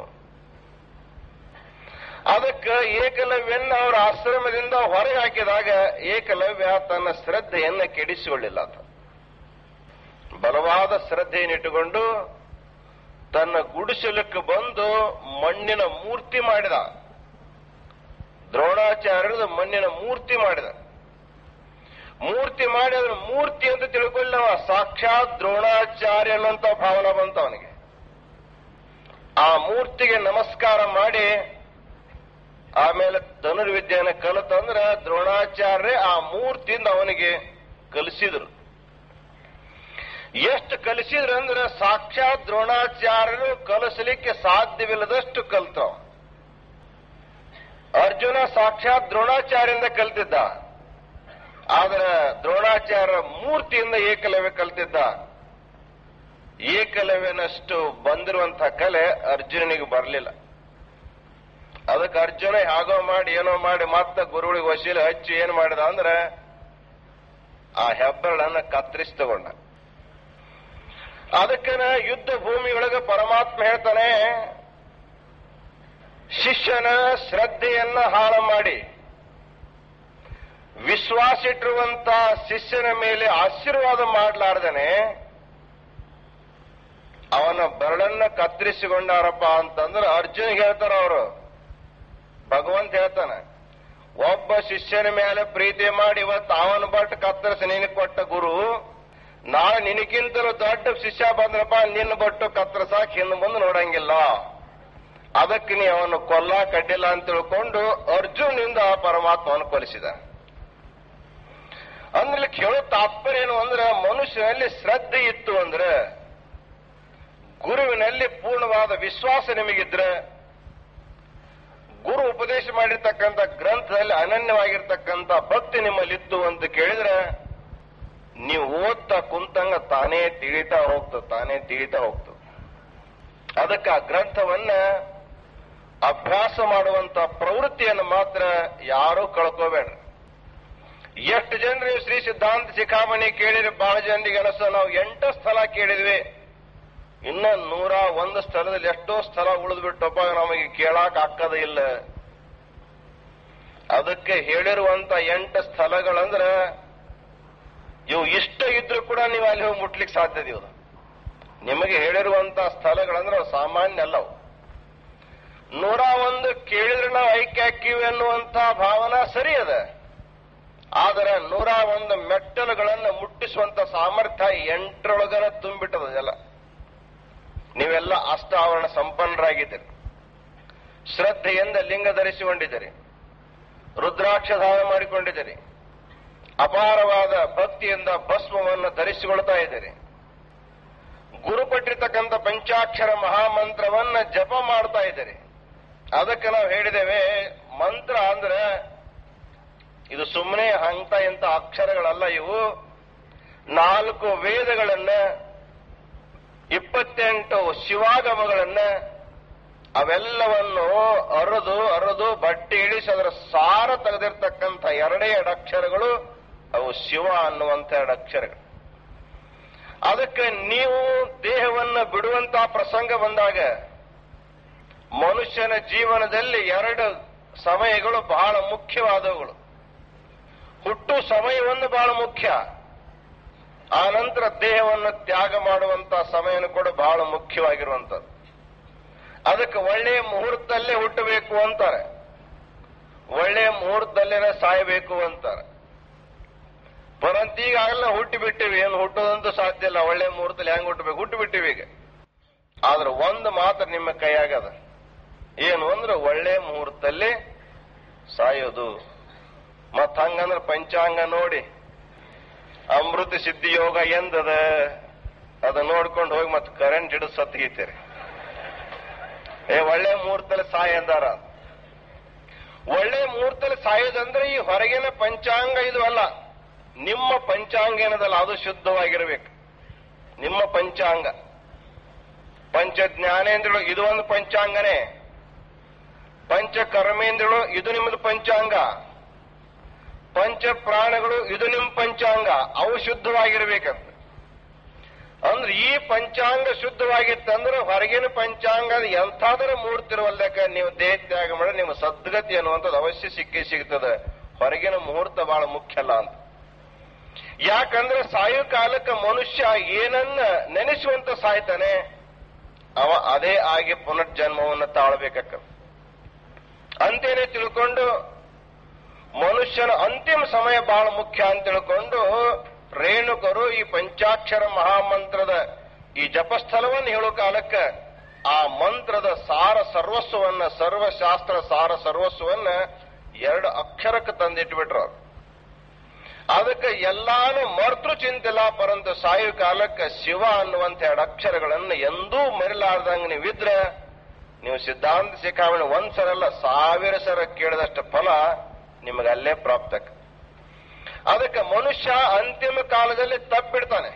ಅದಕ್ಕೆ ಏಕಲವ್ಯನ್ನ ಅವರ ಆಶ್ರಮದಿಂದ ಹೊರಗೆ ಹಾಕಿದಾಗ ಏಕಲವ್ಯ ತನ್ನ ಶ್ರದ್ಧೆಯನ್ನ ಕೆಡಿಸಿಕೊಳ್ಳಿಲ್ಲ. ಆತ ಬಲವಾದ ಶ್ರದ್ಧೆಯನ್ನಿಟ್ಟುಕೊಂಡು ತನ್ನ ಗುಡಿಸಲಕ್ಕೆ ಬಂದು ಮಣ್ಣಿನ ಮೂರ್ತಿ ಮಾಡಿದ. ದ್ರೋಣಾಚಾರ್ಯರದ ಮಣ್ಣಿನ ಮೂರ್ತಿ ಮಾಡಿದ. ಮೂರ್ತಿ ಮಾಡಿ ಅದರ ಮೂರ್ತಿ ಅಂತ ತಿಳ್ಕೊಳ್ಳವ ಸಾಕ್ಷಾತ್ ದ್ರೋಣಾಚಾರ್ಯ ಅನ್ನುವಂತ ಭಾವನೆ ಬಂತ ಅವನಿಗೆ. ಆ ಮೂರ್ತಿಗೆ ನಮಸ್ಕಾರ ಮಾಡಿ ಆಮೇಲೆ ಧನುರ್ವಿದ್ಯೆಯನ್ನು ಕಲಿತಂದ್ರೆ ದ್ರೋಣಾಚಾರ್ಯ ಆ ಮೂರ್ತಿಯಿಂದ ಅವನಿಗೆ ಕಲಿಸಿದ್ರು. ಎಷ್ಟು ಕಲಿಸಿದ್ರು ಅಂದ್ರೆ ಸಾಕ್ಷಾತ್ ದ್ರೋಣಾಚಾರ್ಯರು ಕಲಿಸಲಿಕ್ಕೆ ಸಾಧ್ಯವಿಲ್ಲದಷ್ಟು ಕಲ್ತವ. ಅರ್ಜುನ ಸಾಕ್ಷಾತ್ ದ್ರೋಣಾಚಾರ್ಯರಿಂದ ಕಲ್ತಿದ್ದ, ಆದ್ರೆ ದ್ರೋಣಾಚಾರ್ಯ ಮೂರ್ತಿಯಿಂದ ಏಕಲವ್ಯ ಕಲ್ತಿದ್ದ. ಏಕಲವ್ಯನಷ್ಟು ಬಂದಿರುವಂತಹ ಕಲೆ ಅರ್ಜುನನಿಗೆ ಬರಲಿಲ್ಲ. ಅದಕ್ಕೆ ಅರ್ಜುನ ಹಾಗೋ ಮಾಡಿ ಏನೋ ಮಾಡಿ ಮತ್ತೆ ಗುರುಗಳಿಗೆ ವಶೀಲ ಹಚ್ಚಿ ಏನ್ ಮಾಡಿದ ಅಂದ್ರೆ ಆ ಹೆಬ್ಬೆರಳನ್ನ ಕತ್ತರಿಸಿ ತಗೊಂಡ. ಅದಕ್ಕೆ ಯುದ್ಧ ಭೂಮಿಯೊಳಗೆ ಪರಮಾತ್ಮ ಹೇಳ್ತಾನೆ, ಶಿಷ್ಯನ ಶ್ರದ್ಧೆಯನ್ನ ಹಾಳು ಮಾಡಿ ವಿಶ್ವಾಸ ಇಟ್ಟಿರುವಂತ ಶಿಷ್ಯನ ಮೇಲೆ ಆಶೀರ್ವಾದ ಮಾಡಲಾರ್ದನೆ ಅವನ ಬೆರಳನ್ನ ಕತ್ತರಿಸಿಕೊಂಡಾರಪ್ಪ ಅಂತಂದ್ರೆ ಅರ್ಜುನ್ ಹೇಳ್ತಾರ ಅವರು. ಭಗವಂತ ಹೇಳ್ತಾನೆ, ಒಬ್ಬ ಶಿಷ್ಯನ ಮೇಲೆ ಪ್ರೀತಿ ಮಾಡಿ ಇವತ್ತು ಅವನ ಬಟ್ ಕತ್ತರಿಸಿ ನಿನಗೆ ಕೊಟ್ಟ ಗುರು, ನಾಳೆ ನಿನಗಿಂತಲೂ ದೊಡ್ಡ ಶಿಷ್ಯ ಬಂದ್ರಪ್ಪ ನಿನ್ನ ಬಟ್ಟು ಕತ್ತರಿಸಾಕ್ ಹಿಂದೆ ಮುಂದೆ ನೋಡಂಗಿಲ್ಲ. ಅದಕ್ಕೆ ನೀ ಅವನು ಕೊಲ್ಲ ಕಡ್ಡಿಲ್ಲ ಅಂತ ತಿಳ್ಕೊಂಡು ಅರ್ಜುನಿಂದ ಪರಮಾತ್ಮವನ್ನು ಕೊಲಿಸಿದ. ಅಂದ್ರೆ ಕೇಳೋ ತಾತ್ಪರ್ಯ ಏನು ಅಂದ್ರೆ ಮನುಷ್ಯನಲ್ಲಿ ಶ್ರದ್ಧೆ ಇತ್ತು ಅಂದ್ರೆ, ಗುರುವಿನಲ್ಲಿ ಪೂರ್ಣವಾದ ವಿಶ್ವಾಸ ನಿಮಗಿದ್ರೆ, ಗುರು ಉಪದೇಶ ಮಾಡಿರ್ತಕ್ಕಂಥ ಗ್ರಂಥದಲ್ಲಿ ಅನನ್ಯವಾಗಿರ್ತಕ್ಕಂಥ ಭಕ್ತಿ ನಿಮ್ಮಲ್ಲಿತ್ತು ಅಂತ ಕೇಳಿದ್ರೆ ನೀವು ಓದ್ತಾ ಕುಂತಂಗ ತಾನೇ ತಿಳಿತಾ ಹೋಗ್ತದೆ, ತಾನೇ ತಿಳಿತಾ ಹೋಗ್ತದೆ. ಅದಕ್ಕೆ ಆ ಗ್ರಂಥವನ್ನ ಅಭ್ಯಾಸ ಮಾಡುವಂತ ಪ್ರವೃತ್ತಿಯನ್ನು ಮಾತ್ರ ಯಾರೂ ಕಳ್ಕೋಬೇಡ್ರಿ. ಎಷ್ಟು ಜನರು ಶ್ರೀ ಸಿದ್ಧಾಂತ ಶಿಖಾಮಣಿ ಕೇಳಿದ್ರೆ ಬಹಳ ಜನರಿಗೆ ಅನಿಸ ನಾವು ಎಂಟು ಸ್ಥಳ ಕೇಳಿದ್ವಿ, ಇನ್ನ ನೂರ ಒಂದು ಸ್ಥಳದಲ್ಲಿ ಎಷ್ಟೋ ಸ್ಥಳ ಉಳಿದ್ಬಿಟ್ಟಪ್ಪ ನಮಗೆ ಕೇಳಾಕ್ ಆಗ್ತದ ಇಲ್ಲ. ಅದಕ್ಕೆ ಹೇಳಿರುವಂತ ಎಂಟು ಸ್ಥಳಗಳಂದ್ರೆ ಇವು ಇಷ್ಟ ಇದ್ರೂ ಕೂಡ ನೀವು ಅಲ್ಲಿ ಹೋಗಿ ಮುಟ್ಲಿಕ್ಕೆ ಸಾಧ್ಯದ. ಇವು ನಿಮಗೆ ಹೇಳಿರುವಂತ ಸ್ಥಳಗಳಂದ್ರೆ ಸಾಮಾನ್ಯ ಅಲ್ಲವು. ನೂರ ಒಂದು ಕೇಳಿದ್ರೆ ನಾವು ಐಕ್ಯ ಹಾಕಿವಿ ಅನ್ನುವಂತ ಭಾವನಾ ಸರಿ ಅದ, ಆದರೆ ನೂರ ಒಂದು ಮೆಟ್ಟಲುಗಳನ್ನು ಮುಟ್ಟಿಸುವಂತ ಸಾಮರ್ಥ್ಯ ಎಂಟರೊಳಗನ ತುಂಬಿಟ್ಟದ ಎಲ್ಲ. ನೀವೆಲ್ಲ ಅಷ್ಟಾವರಣ ಸಂಪನ್ನರಾಗಿದ್ದೀರಿ, ಶ್ರದ್ಧೆಯಿಂದ ಲಿಂಗ ಧರಿಸಿಕೊಂಡಿದ್ದೀರಿ, ರುದ್ರಾಕ್ಷ ಧಾರಣ ಮಾಡಿಕೊಂಡಿದ್ದೀರಿ, ಅಪಾರವಾದ ಭಕ್ತಿಯಿಂದ ಭಸ್ಮವನ್ನು ಧರಿಸಿಕೊಳ್ತಾ ಇದ್ದೀರಿ, ಗುರು ಕೊಟ್ಟಿರ್ತಕ್ಕಂಥ ಪಂಚಾಕ್ಷರ ಮಹಾಮಂತ್ರವನ್ನ ಜಪ ಮಾಡ್ತಾ ಇದ್ದೀರಿ. ಅದಕ್ಕೆ ನಾವು ಹೇಳಿದ್ದೇವೆ, ಮಂತ್ರ ಅಂದ್ರೆ ಇದು ಸುಮ್ಮನೆ ಹಂತ ಇಂತ ಅಕ್ಷರಗಳಲ್ಲ. ಇವು ನಾಲ್ಕು ವೇದಗಳನ್ನ, ಇಪ್ಪತ್ತೆಂಟು ಶಿವಾಗಮಗಳನ್ನ, ಅವೆಲ್ಲವನ್ನು ಅರದು ಅರದು ಬಟ್ಟೆ ಇಳಿಸಿ ಅದರ ಸಾರ ತೆಗೆದಿರ್ತಕ್ಕಂಥ ಎರಡೇ ಎರಡು ಅಕ್ಷರಗಳು ಅವು ಶಿವ ಅನ್ನುವಂಥ ಎರಡು ಅಕ್ಷರಗಳು. ಅದಕ್ಕೆ ನೀವು ದೇಹವನ್ನು ಬಿಡುವಂತಹ ಪ್ರಸಂಗ ಬಂದಾಗ ಮನುಷ್ಯನ ಜೀವನದಲ್ಲಿ ಎರಡು ಸಮಯಗಳು ಬಹಳ ಮುಖ್ಯವಾದವುಗಳು. ಹುಟ್ಟು ಸಮಯವನ್ನು ಬಹಳ ಮುಖ್ಯ, ಆ ನಂತರ ದೇಹವನ್ನು ತ್ಯಾಗ ಮಾಡುವಂತ ಸಮಯನೂ ಕೂಡ ಬಹಳ ಮುಖ್ಯವಾಗಿರುವಂಥದ್ದು. ಅದಕ್ಕೆ ಒಳ್ಳೆಯ ಮುಹೂರ್ತದಲ್ಲೇ ಹುಟ್ಟಬೇಕು ಅಂತಾರೆ, ಒಳ್ಳೆಯ ಮುಹೂರ್ತದಲ್ಲೇ ಸಾಯಬೇಕು ಅಂತಾರೆ. ಪರಂತು ಈಗಾಗಲೇ ಹುಟ್ಟಿ ಬಿಟ್ಟಿವಿ, ಏನು ಹುಟ್ಟೋದಂತೂ ಸಾಧ್ಯ ಇಲ್ಲ. ಒಳ್ಳೆ ಮುಹೂರ್ತದಲ್ಲಿ ಹೆಂಗ್ ಹುಟ್ಟಬೇಕು, ಹುಟ್ಟು ಬಿಟ್ಟಿವಿ ಈಗ. ಆದ್ರೆ ಒಂದು ಮಾತ್ರ ನಿಮ್ಮ ಕೈಯಾಗದ, ಏನು ಅಂದ್ರೆ ಒಳ್ಳೆ ಮುಹೂರ್ತದಲ್ಲಿ ಸಾಯೋದು. ಮತ್ ಹಂಗಂದ್ರೆ ಪಂಚಾಂಗ ನೋಡಿ ಅಮೃತ ಸಿದ್ಧಿ ಯೋಗ ಎಂದದ ಅದ ನೋಡ್ಕೊಂಡು ಹೋಗಿ ಮತ್ತೆ ಕರೆಂಟ್ ಹಿಡಿದು ಸತ್ಗೀತೀರಿ. ಏ ಒಳ್ಳೆ ಮುಹೂರ್ತದಲ್ಲಿ ಸಾಯ ಎಂದಾರ. ಒಳ್ಳೆ ಮುಹೂರ್ತದಲ್ಲಿ ಸಾಯೋದಂದ್ರೆ ಈ ಹೊರಗಿನ ಪಂಚಾಂಗ ಇದು ಅಲ್ಲ, ನಿಮ್ಮ ಪಂಚಾಂಗ ಏನದಲ್ಲ ಅದು ಶುದ್ಧವಾಗಿರ್ಬೇಕು. ನಿಮ್ಮ ಪಂಚಾಂಗ, ಪಂಚ ಜ್ಞಾನೇಂದ್ರಗಳು ಇದು ಒಂದು ಪಂಚಾಂಗನೇ. ಪಂಚ ಕರ್ಮೇಂದ್ರಗಳು ಇದು ನಿಮ್ಮದು ಪಂಚಾಂಗ, ಪಂಚ ಪ್ರಾಣಗಳು ಇದು ನಿಮ್ಮ ಪಂಚಾಂಗ, ಅವು ಶುದ್ಧವಾಗಿರ್ಬೇಕಂತ. ಅಂದ್ರೆ ಈ ಪಂಚಾಂಗ ಶುದ್ಧವಾಗಿತ್ತಂದ್ರೆ ಹೊರಗಿನ ಪಂಚಾಂಗ ಎಂಥಾದ್ರೂ ಮೂರ್ತಿರುವಲ್ಲಕ ನೀವು ದೇಹ ತ್ಯಾಗ ಮಾಡಿ ನಿಮ್ಮ ಸದ್ಗತಿ ಅನ್ನುವಂಥದ್ದು ಅವಶ್ಯ ಸಿಕ್ಕೇ ಸಿಗ್ತದೆ. ಹೊರಗಿನ ಮುಹೂರ್ತ ಬಹಳ ಮುಖ್ಯ ಅಲ್ಲ ಅಂತ. ಯಾಕಂದ್ರೆ ಸಾಯೋ ಕಾಲಕ್ಕೆ ಮನುಷ್ಯ ಏನನ್ನ ನೆನೆಸುವಂತ ಸಾಯ್ತಾನೆ, ಅವ ಅದೇ ಆಗಿ ಪುನರ್ಜನ್ಮವನ್ನು ತಾಳ್ಬೇಕಕ್ಕ. ಅಂತೇನೆ ತಿಳ್ಕೊಂಡು ಮನುಷ್ಯನ ಅಂತಿಮ ಸಮಯ ಬಹಳ ಮುಖ್ಯ ಅಂತ ತಿಳ್ಕೊಂಡು ರೇಣುಕರು ಈ ಪಂಚಾಕ್ಷರ ಮಹಾಮಂತ್ರದ ಈ ಜಪಸ್ಥಳವನ್ನು ಹೇಳೋ ಕಾಲಕ್ಕೆ ಆ ಮಂತ್ರದ ಸಾರ ಸರ್ವಸ್ವವನ್ನ, ಸರ್ವಶಾಸ್ತ್ರ ಸಾರ ಸರ್ವಸ್ವವನ್ನ ಎರಡು ಅಕ್ಷರಕ್ಕೆ ತಂದಿಟ್ಬಿಟ್ರು. ಅದಕ್ಕೆ ಎಲ್ಲಾನು ಮರ್ತೃ ಚಿಂತಿಲ್ಲ, ಪರಂತು ಸಾಯು ಕಾಲಕ್ಕೆ ಶಿವ ಅನ್ನುವಂತ ಎರಡು ಅಕ್ಷರಗಳನ್ನು ಎಂದೂ ಮರಿಲಾರ್ದಂಗೆ ನೀವಿದ್ರೆ ನೀವು ಸಿದ್ಧಾಂತ ಶಿಖಾಮಣಿ ಒಂದ್ಸರಲ್ಲ ಸಾವಿರ ಸರ ಕೇಳಿದಷ್ಟು ಫಲ ನಿಮಗೆ ಅಲ್ಲೇ ಪ್ರಾಪ್ತಕ್ಕೆ. ಅದಕ್ಕೆ ಮನುಷ್ಯ ಅಂತಿಮ ಕಾಲದಲ್ಲಿ ತಪ್ಪಿಡ್ತಾನೆ.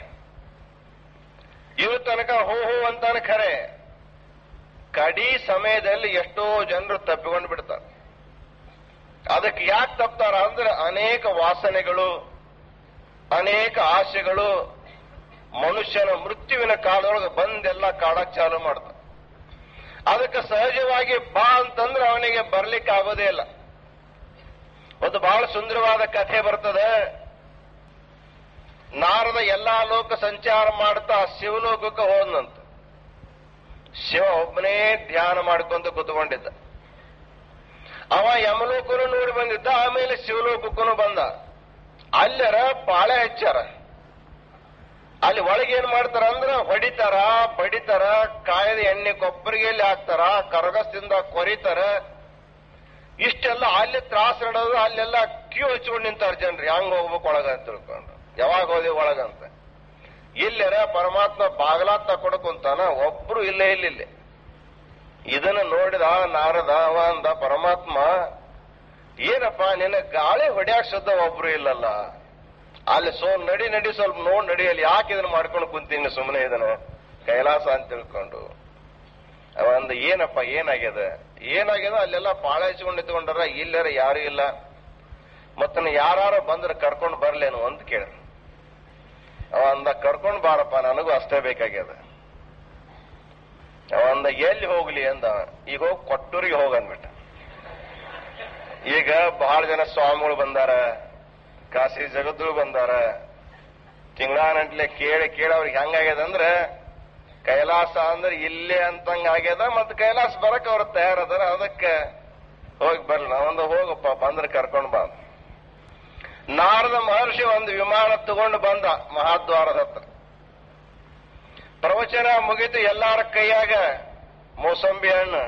ಇವ ತನಕ ಹೋ ಹೋ ಅಂತಾನೆ ಖರೆ, ಕಡಿ ಸಮಯದಲ್ಲಿ ಎಷ್ಟೋ ಜನರು ತಪ್ಪಿಕೊಂಡು ಬಿಡ್ತಾರೆ. ಅದಕ್ಕೆ ಯಾಕೆ ತಪ್ತಾರ ಅಂದ್ರೆ ಅನೇಕ ವಾಸನೆಗಳು, ಅನೇಕ ಆಸೆಗಳು ಮನುಷ್ಯನ ಮೃತ್ಯುವಿನ ಕಾಲದೊಳಗೆ ಬಂದೆಲ್ಲ ಕಾಡಕ್ ಚಾಲು ಮಾಡ್ತಾರೆ. ಅದಕ್ಕೆ ಸಹಜವಾಗಿ ಬಾ ಅಂತಂದ್ರೆ ಅವನಿಗೆ ಬರ್ಲಿಕ್ಕೆ ಆಗೋದೇ ಇಲ್ಲ. ಒಂದು ಬಹಳ ಸುಂದರವಾದ ಕಥೆ ಬರ್ತದೆ. ನಾರದ ಎಲ್ಲಾ ಲೋಕ ಸಂಚಾರ ಮಾಡ್ತಾ ಶಿವಲೋಕಕ್ಕೆ ಹೋದ್ನಂತ. ಶಿವ ಒಬ್ಬನೇ ಧ್ಯಾನ ಮಾಡ್ಕೊಂತ ಕೂತ್ಕೊಂಡಿದ್ದ. ಅವ ಯಮಲೋಕನು ನೋಡಿ ಬಂದಿದ್ದ, ಆಮೇಲೆ ಶಿವಲೋಕಕ್ಕೂ ಬಂದ. ಅಲ್ಲರ ಪಾಳೆ ಹಚ್ಚಾರ. ಅಲ್ಲಿ ಒಳಗೆ ಏನ್ ಮಾಡ್ತಾರ ಅಂದ್ರ ಹೊಡಿತಾರ, ಬಡಿತಾರ, ಕಾಯದ ಎಣ್ಣೆ ಕೊಬ್ಬರಿಗೆಯಲ್ಲಿ ಹಾಕ್ತಾರ, ಕರಗಸದಿಂದ ಕೊರಿತಾರ. ಇಷ್ಟೆಲ್ಲ ಅಲ್ಲಿ ತ್ರಾಸ ನಡೆದು ಅಲ್ಲೆಲ್ಲ ಕ್ಯೂ ಹಚ್ಕೊಂಡು ನಿಂತಾರ ಜನರು, ಹೆಂಗ್ ಹೋಗ್ಬೇಕು ಒಳಗ ಅಂತ ತಿಳ್ಕೊಂಡು. ಯಾವಾಗ ಹೋದಿ ಒಳಗಂತ. ಇಲ್ಲರ ಪರಮಾತ್ಮ ಬಾಗಲಾತ್ ತಕೊಂಡ ಕುಂತಾನ, ಒಬ್ರು ಇಲ್ಲೇ ಇಲ್ಲಿಲ್ಲ. ಇದನ್ನ ನೋಡಿದ ನಾರದ ಅವ ಅಂದ, ಪರಮಾತ್ಮ ಏನಪ್ಪ ನಿನ್ನ ಗಾಳಿ ಹೊಡ್ಯಾಕ ಶುದ್ಧ ಒಬ್ರು ಇಲ್ಲಲ್ಲ, ಅಲ್ಲಿ ಸೋ ನಡಿ ನಡಿ ಸ್ವಲ್ಪ ನೋಡ್ ನಡಿಯಲ್ಲಿ, ಯಾಕೆ ಇದನ್ನ ಮಾಡ್ಕೊಂಡು ಕುಂತೀನಿ ಸುಮ್ಮನೆ ಇದನ್ನ ಕೈಲಾಸ ಅಂತ ತಿಳ್ಕೊಂಡು. ಅವ ಅಂದ, ಏನಪ್ಪ ಏನಾಗ್ಯದ ಏನಾಗ್ಯದ ಅಲ್ಲೆಲ್ಲ ಪಾಳ ಹಚ್ಕೊಂಡು ನಿಂತ್ಕೊಂಡಾರ, ಇಲ್ಲರ ಯಾರು ಇಲ್ಲ, ಮತ್ತ ಯಾರು ಬಂದ್ರೆ ಕರ್ಕೊಂಡು ಬರ್ಲೇನು ಅಂತ ಕೇಳ. ಅವ ಅಂದ, ಕರ್ಕೊಂಡ್ ಬಾರಪ್ಪ, ನನಗೂ ಅಷ್ಟೇ ಬೇಕಾಗ್ಯದ. ಅವ ಅಂದ, ಎಲ್ಲಿ ಹೋಗ್ಲಿ ಅಂದ. ಈಗ ಹೋಗಿ ಕೊಟ್ಟೂರಿಗೆ ಹೋಗಂದ್ಬಿಟ್ಟ. ಈಗ ಬಹಳ ಜನ ಸ್ವಾಮಿಗಳು ಬಂದಾರ, ಕಾಶಿ ಜಗದ್ರು ಬಂದಾರ. ತಿಂಗಳಾನಂಟ್ಲೆ ಕೇಳಿ ಕೇಳಿ ಅವ್ರಿಗೆ ಹೆಂಗಾಗ್ಯದ ಅಂದ್ರೆ ಕೈಲಾಸ ಅಂದ್ರೆ ಇಲ್ಲೇ ಅಂತಂಗ ಆಗ್ಯದ. ಮತ್ ಕೈಲಾಸ ಬರಕ್ ಅವ್ರ ತಯಾರದಾರ. ಅದಕ್ಕೆ ಹೋಗಿ ಬರ್ಲ ಒಂದು ಹೋಗಪ್ಪ, ಬಂದ್ರೆ ಕರ್ಕೊಂಡ್ ಬಾ. ನಾರದ ಮಹರ್ಷಿ ಒಂದು ವಿಮಾನ ತಗೊಂಡು ಬಂದ ಮಹಾದ್ವಾರದ ಹತ್ರ. ಪ್ರವಚನ ಮುಗಿತು, ಎಲ್ಲಾರ ಕೈಯಾಗ ಮೋಸಂಬಿ ಹಣ್ಣು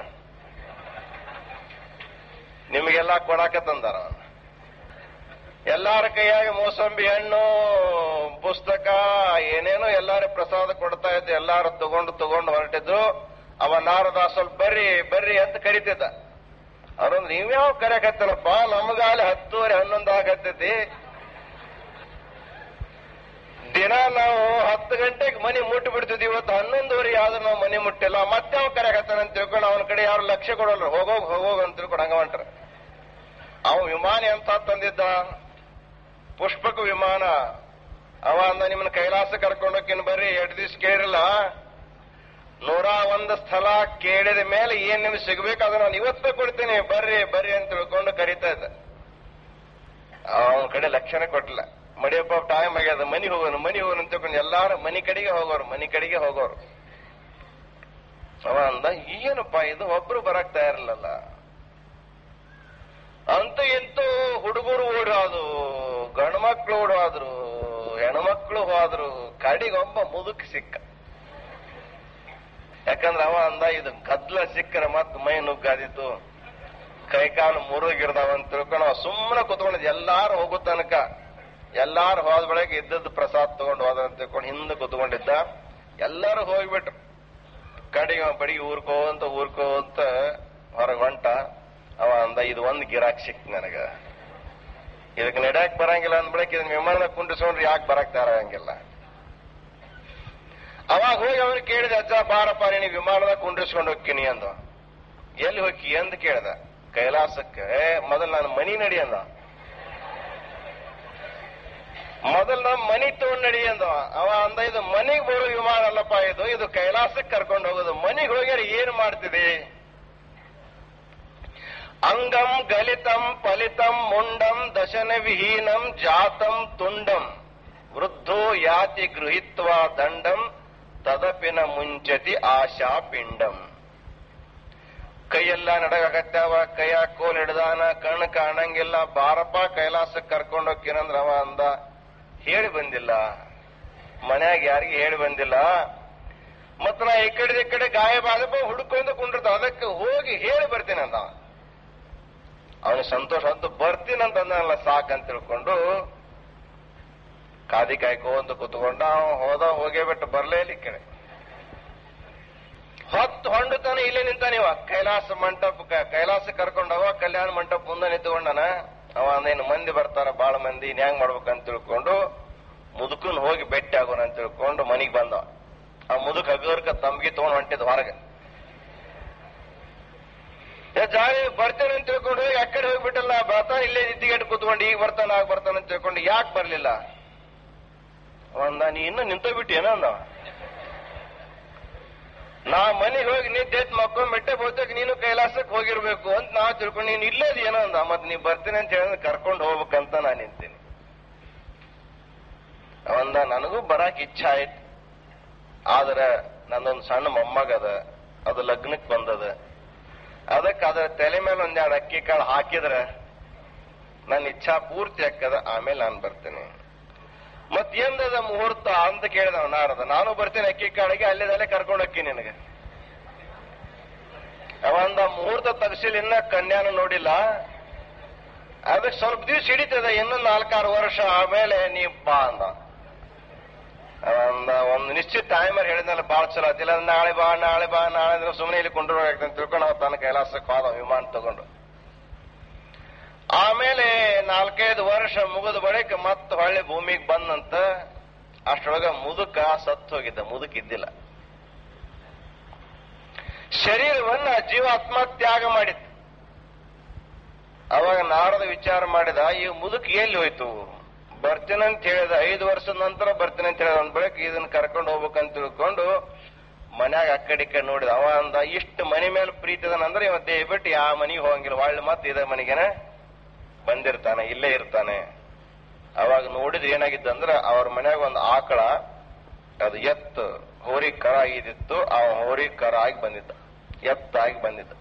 ನಿಮಗೆಲ್ಲ ಕೊಡಾಕ ತಂದಾರ. ಎಲ್ಲಾರ ಕೈಯಾಗ ಮೋಸಂಬಿ ಹಣ್ಣು, ಪುಸ್ತಕ, ಏನೇನೋ ಎಲ್ಲಾರು ಪ್ರಸಾದ ಕೊಡ್ತಾ ಇದ್ದು. ಎಲ್ಲಾರು ತಗೊಂಡು ತಗೊಂಡು ಹೊರಟಿದ್ರು. ಅವ ನಾರದ ಸ್ವಲ್ಪ ಬರ್ರಿ ಬರ್ರಿ ಅಂತ ಕರಿತಿದ್ದ. ಅವ್ರೊಂದು ನೀವ್ಯಾವ ಕರೆಯಕತ್ತನಪ್ಪ, ನಮಗಾಲಿ ಹತ್ತುವರೆ ಹನ್ನೊಂದು ಆಗತ್ತೈತಿ. ದಿನ ನಾವು ಹತ್ತು ಗಂಟೆಗೆ ಮನೆ ಮುಟ್ಟಿ ಬಿಡ್ತಿದ್ವಿ, ಇವತ್ತು ಹನ್ನೊಂದುವರೆ ಆದ್ರೂ ನಾವು ಮನೆ ಮುಟ್ಟಿಲ್ಲ. ಮತ್ತೆ ಅವ್ ಕರೆಯಕತ್ತಾನ ಅಂತ ತಿಳ್ಕೊಂಡು ಅವನ ಕಡೆ ಯಾರು ಲಕ್ಷ್ಯ ಕೊಡೋಲ್ರ. ಹೋಗೋಗ್ ಹೋಗೋಗ ಅಂತ ತಿಳ್ಕೊಂಡು ಹಂಗ ಹೊಂಟ್ರ. ಅವ ವಿಮಾನ ಎಂತ ತಂದಿದ್ದ, ಪುಷ್ಪಕ ವಿಮಾನ. ಅವ ಅಂದ, ನಿಮ್ಮನ್ನ ಕೈಲಾಸ ಕರ್ಕೊಂಡೋಕಿನ್ ಬರ್ರಿ, ಎರಡು ದಿವ್ಸ ಕೇಳಿರಲ್ಲ, ನೂರ ಒಂದು ಸ್ಥಳ ಕೇಳಿದ ಮೇಲೆ ಏನ್ ನಿಮ್ಗೆ ಸಿಗ್ಬೇಕು ಅದನ್ನ ನಾನು ಇವತ್ತೇ ಕೊಡ್ತೀನಿ, ಬರ್ರಿ ಬರ್ರಿ ಅಂತ ತಿಳ್ಕೊಂಡು ಕರೀತಾ ಇದ್ದ. ಅವನ ಕಡೆ ಲಕ್ಷಣ ಕೊಟ್ಟಿಲ್ಲ. ಮಡಿಯಪ್ಪ ಟೈಮ್ ಆಗ್ಯದ, ಮನಿ ಹೋಗೋನು ಮನಿ ಹೋಗೋನು ಅಂತ ತಿಳ್ಕೊಂಡು ಎಲ್ಲಾರು ಮನಿ ಕಡೆಗೆ ಹೋಗೋರು ಮನಿ ಕಡೆಗೆ ಹೋಗೋರು. ಅವ ಅಂದ, ಏನಪ್ಪಾ ಇದು ಒಬ್ರು ಬರಕ್ ತಯಾರಿಲ್ಲಲ್ಲ. ಅಂತೂ ಇಂತೂ ಹುಡುಗರು ಓಡಾದ್ರು, ಗಂಡು ಮಕ್ಳು ಓಡಾದ್ರು, ಹೆಣ್ಮಕ್ಳು ಹೋದ್ರು. ಕಡಿಗೊಬ್ಬ ಮುದುಕ್ ಸಿಕ್ಕ. ಯಾಕಂದ್ರೆ ಅವ ಅಂದ, ಇದು ಗದ್ಲ ಸಿಕ್ಕರೆ ಮತ್ ಮೈ ನುಗ್ಗಾದಿತ್ತು, ಕೈಕಾಲು ಮುರುಗಿರ್ದಾವ ಅಂತ ತಿಳ್ಕೊಂಡು ಅವ ಸುಮ್ಮನೆ ಕುತ್ಕೊಂಡಿದ್. ಎಲ್ಲಾರು ಹೋಗೋ ತನಕ, ಎಲ್ಲಾರು ಹೋದ ಬೆಳಗ್ಗೆ ಇದ್ದದ್ದು ಪ್ರಸಾದ ತಗೊಂಡು ಹೋದ ಅಂತ ತಿಳ್ಕೊಂಡು ಹಿಂದೆ ಕುತ್ಕೊಂಡಿದ್ದ. ಎಲ್ಲಾರು ಹೋಗ್ಬಿಟ್ರು. ಕಡಿಗೆ ಬಡಿಗೆ ಊರ್ಕೋಂತ ಊರ್ಕೋಂತ ಹೊರಗೆ ಹೊಂಟ. ಅವ ಅಂದ, ಇದು ಒಂದ್ ಗಿರಾಕ್ ಸಿಕ್ತ ನನಗ, ಇದಕ್ಕೆ ನಡ್ಯಾಕ್ ಬರಂಗಿಲ್ಲ ಅಂದ್ಬಿಡಕ್ ಇದನ್ನ ವಿಮಾನದಾಗ ಕುಂಡಿಸ್ಕೊಂಡ್ರೆ ಯಾಕೆ ಬರಕ್ ತಯಾರಾಗಂಗಿಲ್ಲ. ಅವಾಗ ಹೋಗಿ ಅವ್ರಿಗೆ ಕೇಳಿದ, ಅಜ್ಜ ಬಾರಪ್ಪ ನೀನು ವಿಮಾನದಾಗ ಕುಂಡಿಸ್ಕೊಂಡು ಹೋಗ್ತೀನಿ ಅಂದ. ಎಲ್ಲಿ ಹೋಗಿ ಅಂತ ಕೇಳ್ದ. ಕೈಲಾಸಕ್ಕೆ. ಮೊದಲು ನಾನು ಮನಿ ನಡಿ ಅಂದ, ಮೊದಲು ನಮ್ಮ ಮನಿ ತಗೊಂಡ್ ನಡಿ ಅಂದ ಅವ. ಅಂದ ಇದು ಮನಿಗ್ ಬರೋ ವಿಮಾನ ಅಲ್ಲಪ್ಪ, ಇದು ಇದು ಕೈಲಾಸಕ್ಕೆ ಕರ್ಕೊಂಡು ಹೋಗೋದು. ಮನಿಗ್ ಹೋಗ್ಯಾರ ಏನ್ ಮಾಡ್ತಿದೆ? ಅಂಗಂ ಗಲಿತಂ ಫಲಿತಂ ಮುಂಡಂ ದಶನ ವಿಹೀನಂ ಜಾತಂ ತುಂಡಂ ವೃದ್ಧೋ ಯಾತಿ ಗೃಹೀತ್ವ ದಂಡಂ ತದಪಿನ ಮುಂಚತಿ ಆಶಾ ಪಿಂಡಂ. ಕೈಯೆಲ್ಲ ನಡಗತ್ಯಾವ, ಕೈಯ ಕೋಲ್ ಹಿಡ್ದಾನ, ಕಣ್ಣು ಕಾಣಂಗಿಲ್ಲ. ಬಾರಪ್ಪ ಕೈಲಾಸಕ್ಕೆ ಕರ್ಕೊಂಡು ಹೋಗ್ತೀನಂದ್ರ ಅವ ಅಂದ, ಹೇಳಿ ಬಂದಿಲ್ಲ, ಮನ್ಯಾಗ ಯಾರಿಗೆ ಹೇಳಿ ಬಂದಿಲ್ಲ. ಮತ್ತ ನಾ ಈ ಕಡೆ ಈ ಕಡೆ ಗಾಯಬಾದಪ್ಪ ಹುಡ್ಕೊಂಡು ಕುಂಡಿರ್ತಾವ, ಅದಕ್ಕೆ ಹೋಗಿ ಹೇಳಿ ಬರ್ತೀನಿ ಅಂದ. ಅವನಿಗೆ ಸಂತೋಷ ಅಂತ ಬರ್ತೀನಂತ ಅಂದಲ್ಲ, ಸಾಕಂತ ತಿಳ್ಕೊಂಡು ಕಾದಿ ಕಾಯ್ಕೊಂತ ಕೂತ್ಕೊಂಡ. ಅವ ಹೋದ, ಹೋಗೇ ಬಿಟ್ಟು ಬರ್ಲೇ ಇಲ್ಲ ಈ ಕಡೆ. ಹೊತ್ತು ಹೊಂಡುತ್ತಾನೆ, ಇಲ್ಲೇ ನಿಂತಾನಿವ ಕೈಲಾಸ ಮಂಟಪ, ಕೈಲಾಸ ಕರ್ಕೊಂಡವ ಕಲ್ಯಾಣ ಮಂಟಪ ಮುಂದೆ ನಿಂತ್ಕೊಂಡನ. ಅವ ಅಂದೇನು ಮಂದಿ ಬರ್ತಾರ, ಬಾಳ ಮಂದಿ, ಇನ್ ಹೆಂಗ್ ಮಾಡ್ಬೇಕಂತ ತಿಳ್ಕೊಂಡು ಮುದುಕನ್ ಹೋಗಿ ಭೇಟಿ ಆಗೋಣ ಅಂತ ತಿಳ್ಕೊಂಡು ಮನಿಗ್ ಬಂದ. ಆ ಮುದುಕ್ ಹಗರ್ಕ ತಂಬಿಗೆ ತಗೊಂಡ್ ಹೊಂಟಿದ್ ಹೊರಗೆ. ಜಾರಿ ಬರ್ತೇನೆ ಅಂತ ತಿಳ್ಕೊಂಡು ಹೋಗಿ ಆ ಕಡೆ ಹೋಗ್ಬಿಟ್ಟಲ್ಲ, ಬರ್ತಾನ ಇಲ್ಲೇ ನಿಂತಿಗೆಟ್ಟು ಕೂತ್ಕೊಂಡು ಈಗ ಬರ್ತಾನ ಆಗ ಬರ್ತಾನ ಅಂತ ತಿಳ್ಕೊಂಡು ಯಾಕೆ ಬರ್ಲಿಲ್ಲ ಅಂದ. ನೀ ಇನ್ನು ನಿಂತೋಗ್ಬಿಟ್ಟು ಏನೋ ಅಂದ. ನಾ ಮನೆಗೆ ಹೋಗಿ ನಿಂತ ಮಕ್ಕಳು ಮೆಟ್ಟೆ ಬೋತಕ್ಕೆ ನೀನು ಕೈಲಾಸಕ್ಕೆ ಹೋಗಿರ್ಬೇಕು ಅಂತ ನಾ ತಿಳ್ಕೊಂಡು ನೀನು ಇಲ್ಲದ ಏನೋ ಅಂದ. ಮತ್ ನೀ ಬರ್ತೀನಿ ಅಂತ ಹೇಳಿದ್ರೆ ಕರ್ಕೊಂಡು ಹೋಗ್ಬೇಕಂತ ನಾ ನಿಂತೀನಿ. ಅವಂದ ನನಗೂ ಬರಾಕ್ ಇಚ್ಛಾ ಆಯ್ತು, ಆದ್ರೆ ನಂದೊಂದು ಸಣ್ಣ ಮೊಮ್ಮಗದ, ಅದು ಲಗ್ನಕ್ಕೆ ಬಂದದ. ಅದಕ್ಕೆ ಅದರ ತಲೆ ಮೇಲೆ ಒಂದೆರಡು ಅಕ್ಕಿ ಕಾಳು ಹಾಕಿದ್ರೆ ನನ್ನ ಇಚ್ಛಾ ಪೂರ್ತಿ ಆಕ್ಕದ, ಆಮೇಲೆ ನಾನು ಬರ್ತೇನೆ. ಮತ್ ಎಂದದ ಮುಹೂರ್ತ ಅಂತ ಕೇಳಿದವ ನಾರದ. ನಾನು ಬರ್ತೇನೆ ಅಕ್ಕಿ ಕಾಳಿಗೆ, ಅಲ್ಲಿದಲ್ಲೇ ಕರ್ಕೊಂಡು ಹೋಗ್ತೀನಿ ನಿನಗೆ. ಅವಂದ ಮುಹೂರ್ತ ತಗಸಿಲ್, ಇನ್ನ ಕನ್ಯಾನ ನೋಡಿಲ್ಲ, ಅದಕ್ಕೆ ಸ್ವಲ್ಪ ದಿವ್ಸ ಹಿಡಿತದ, ಇನ್ನೊಂದು ನಾಲ್ಕಾರು ವರ್ಷ ಆಮೇಲೆ ನೀ ಬಾ ಅಂದ. ಅವಂದ ಒಂದು ನಿಶ್ಚಿತ ಟೈಮರ್ ಹೇಳಿದ್ನಲ್ಲ, ಬಾಳ ಚಲೋ ಆತಿಲ್ಲ, ನಾಳೆ ಬಾ ನಾಳೆ ಬಾ ನಾಳೆ ಅಂದ್ರೆ ಸುಮ್ಮನೆ ಇಲ್ಲಿ ಕೊಂಡ್ರೋಗ್ತಂತ ತಿಳ್ಕೊಂಡು ಅವ ತನ್ನ ಕೈಲಾಸಕ್ಕೆ ಹೋದ ವಿಮಾನ ತಗೊಂಡು. ಆಮೇಲೆ ನಾಲ್ಕೈದು ವರ್ಷ ಮುಗಿದ ಬಳಿಕ ಮತ್ತೆ ಹೊಳ್ಳಿ ಭೂಮಿಗೆ ಬಂದಂತ. ಅಷ್ಟೊಳಗ ಮುದುಕ ಸತ್ತು ಹೋಗಿದ್ದ, ಮುದುಕ ಇದ್ದಿಲ್ಲ. ಶರೀರವನ್ನ ಜೀವಾತ್ಮ ತ್ಯಾಗ ಮಾಡಿತ್ತು. ಅವಾಗ ನಾರದ ವಿಚಾರ ಮಾಡಿದ, ಈ ಮುದುಕ ಎಲ್ಲಿ ಹೋಯ್ತು? ಬರ್ತೀನಂತ ಹೇಳಿದ, ಐದು ವರ್ಷದ ನಂತರ ಬರ್ತೀನಿ ಅಂತ ಹೇಳಿದ. ಒಂದ್ ಬಳಿಕ ಇದನ್ನ ಕರ್ಕೊಂಡು ಹೋಗ್ಬೇಕಂತ ತಿಳ್ಕೊಂಡು ಮನ್ಯಾಗ ಆ ಕಡೆ ಕಡೆ ನೋಡಿದ. ಅವ ಅಂದ, ಇಷ್ಟು ಮನೆ ಮೇಲೆ ಪ್ರೀತಿ ಇದನಂದ್ರೆ ಇವತ್ತು ದೇಹ ಬಿಟ್ಟು ಯಾವ ಮನೆಗೆ ಹೋಗಂಗಿಲ್ಲ, ಒಳ್ಳೆ ಮತ್ತೆ ಇದ ಮನೆಗೇನೆ ಬಂದಿರ್ತಾನೆ, ಇಲ್ಲೇ ಇರ್ತಾನೆ. ಅವಾಗ ನೋಡಿದ್ರೆ ಏನಾಗಿದ್ದಂದ್ರ, ಅವ್ರ ಮನ್ಯಾಗ ಒಂದು ಆಕಳ, ಅದು ಎತ್ತು ಹೋರಿ ಕರ ಆಗಿದ್ದಿತ್ತು. ಆ ಹೋರಿ ಕರ ಆಗಿ ಬಂದಿದ್ದ, ಎತ್ತಾಗಿ ಬಂದಿದ್ದ.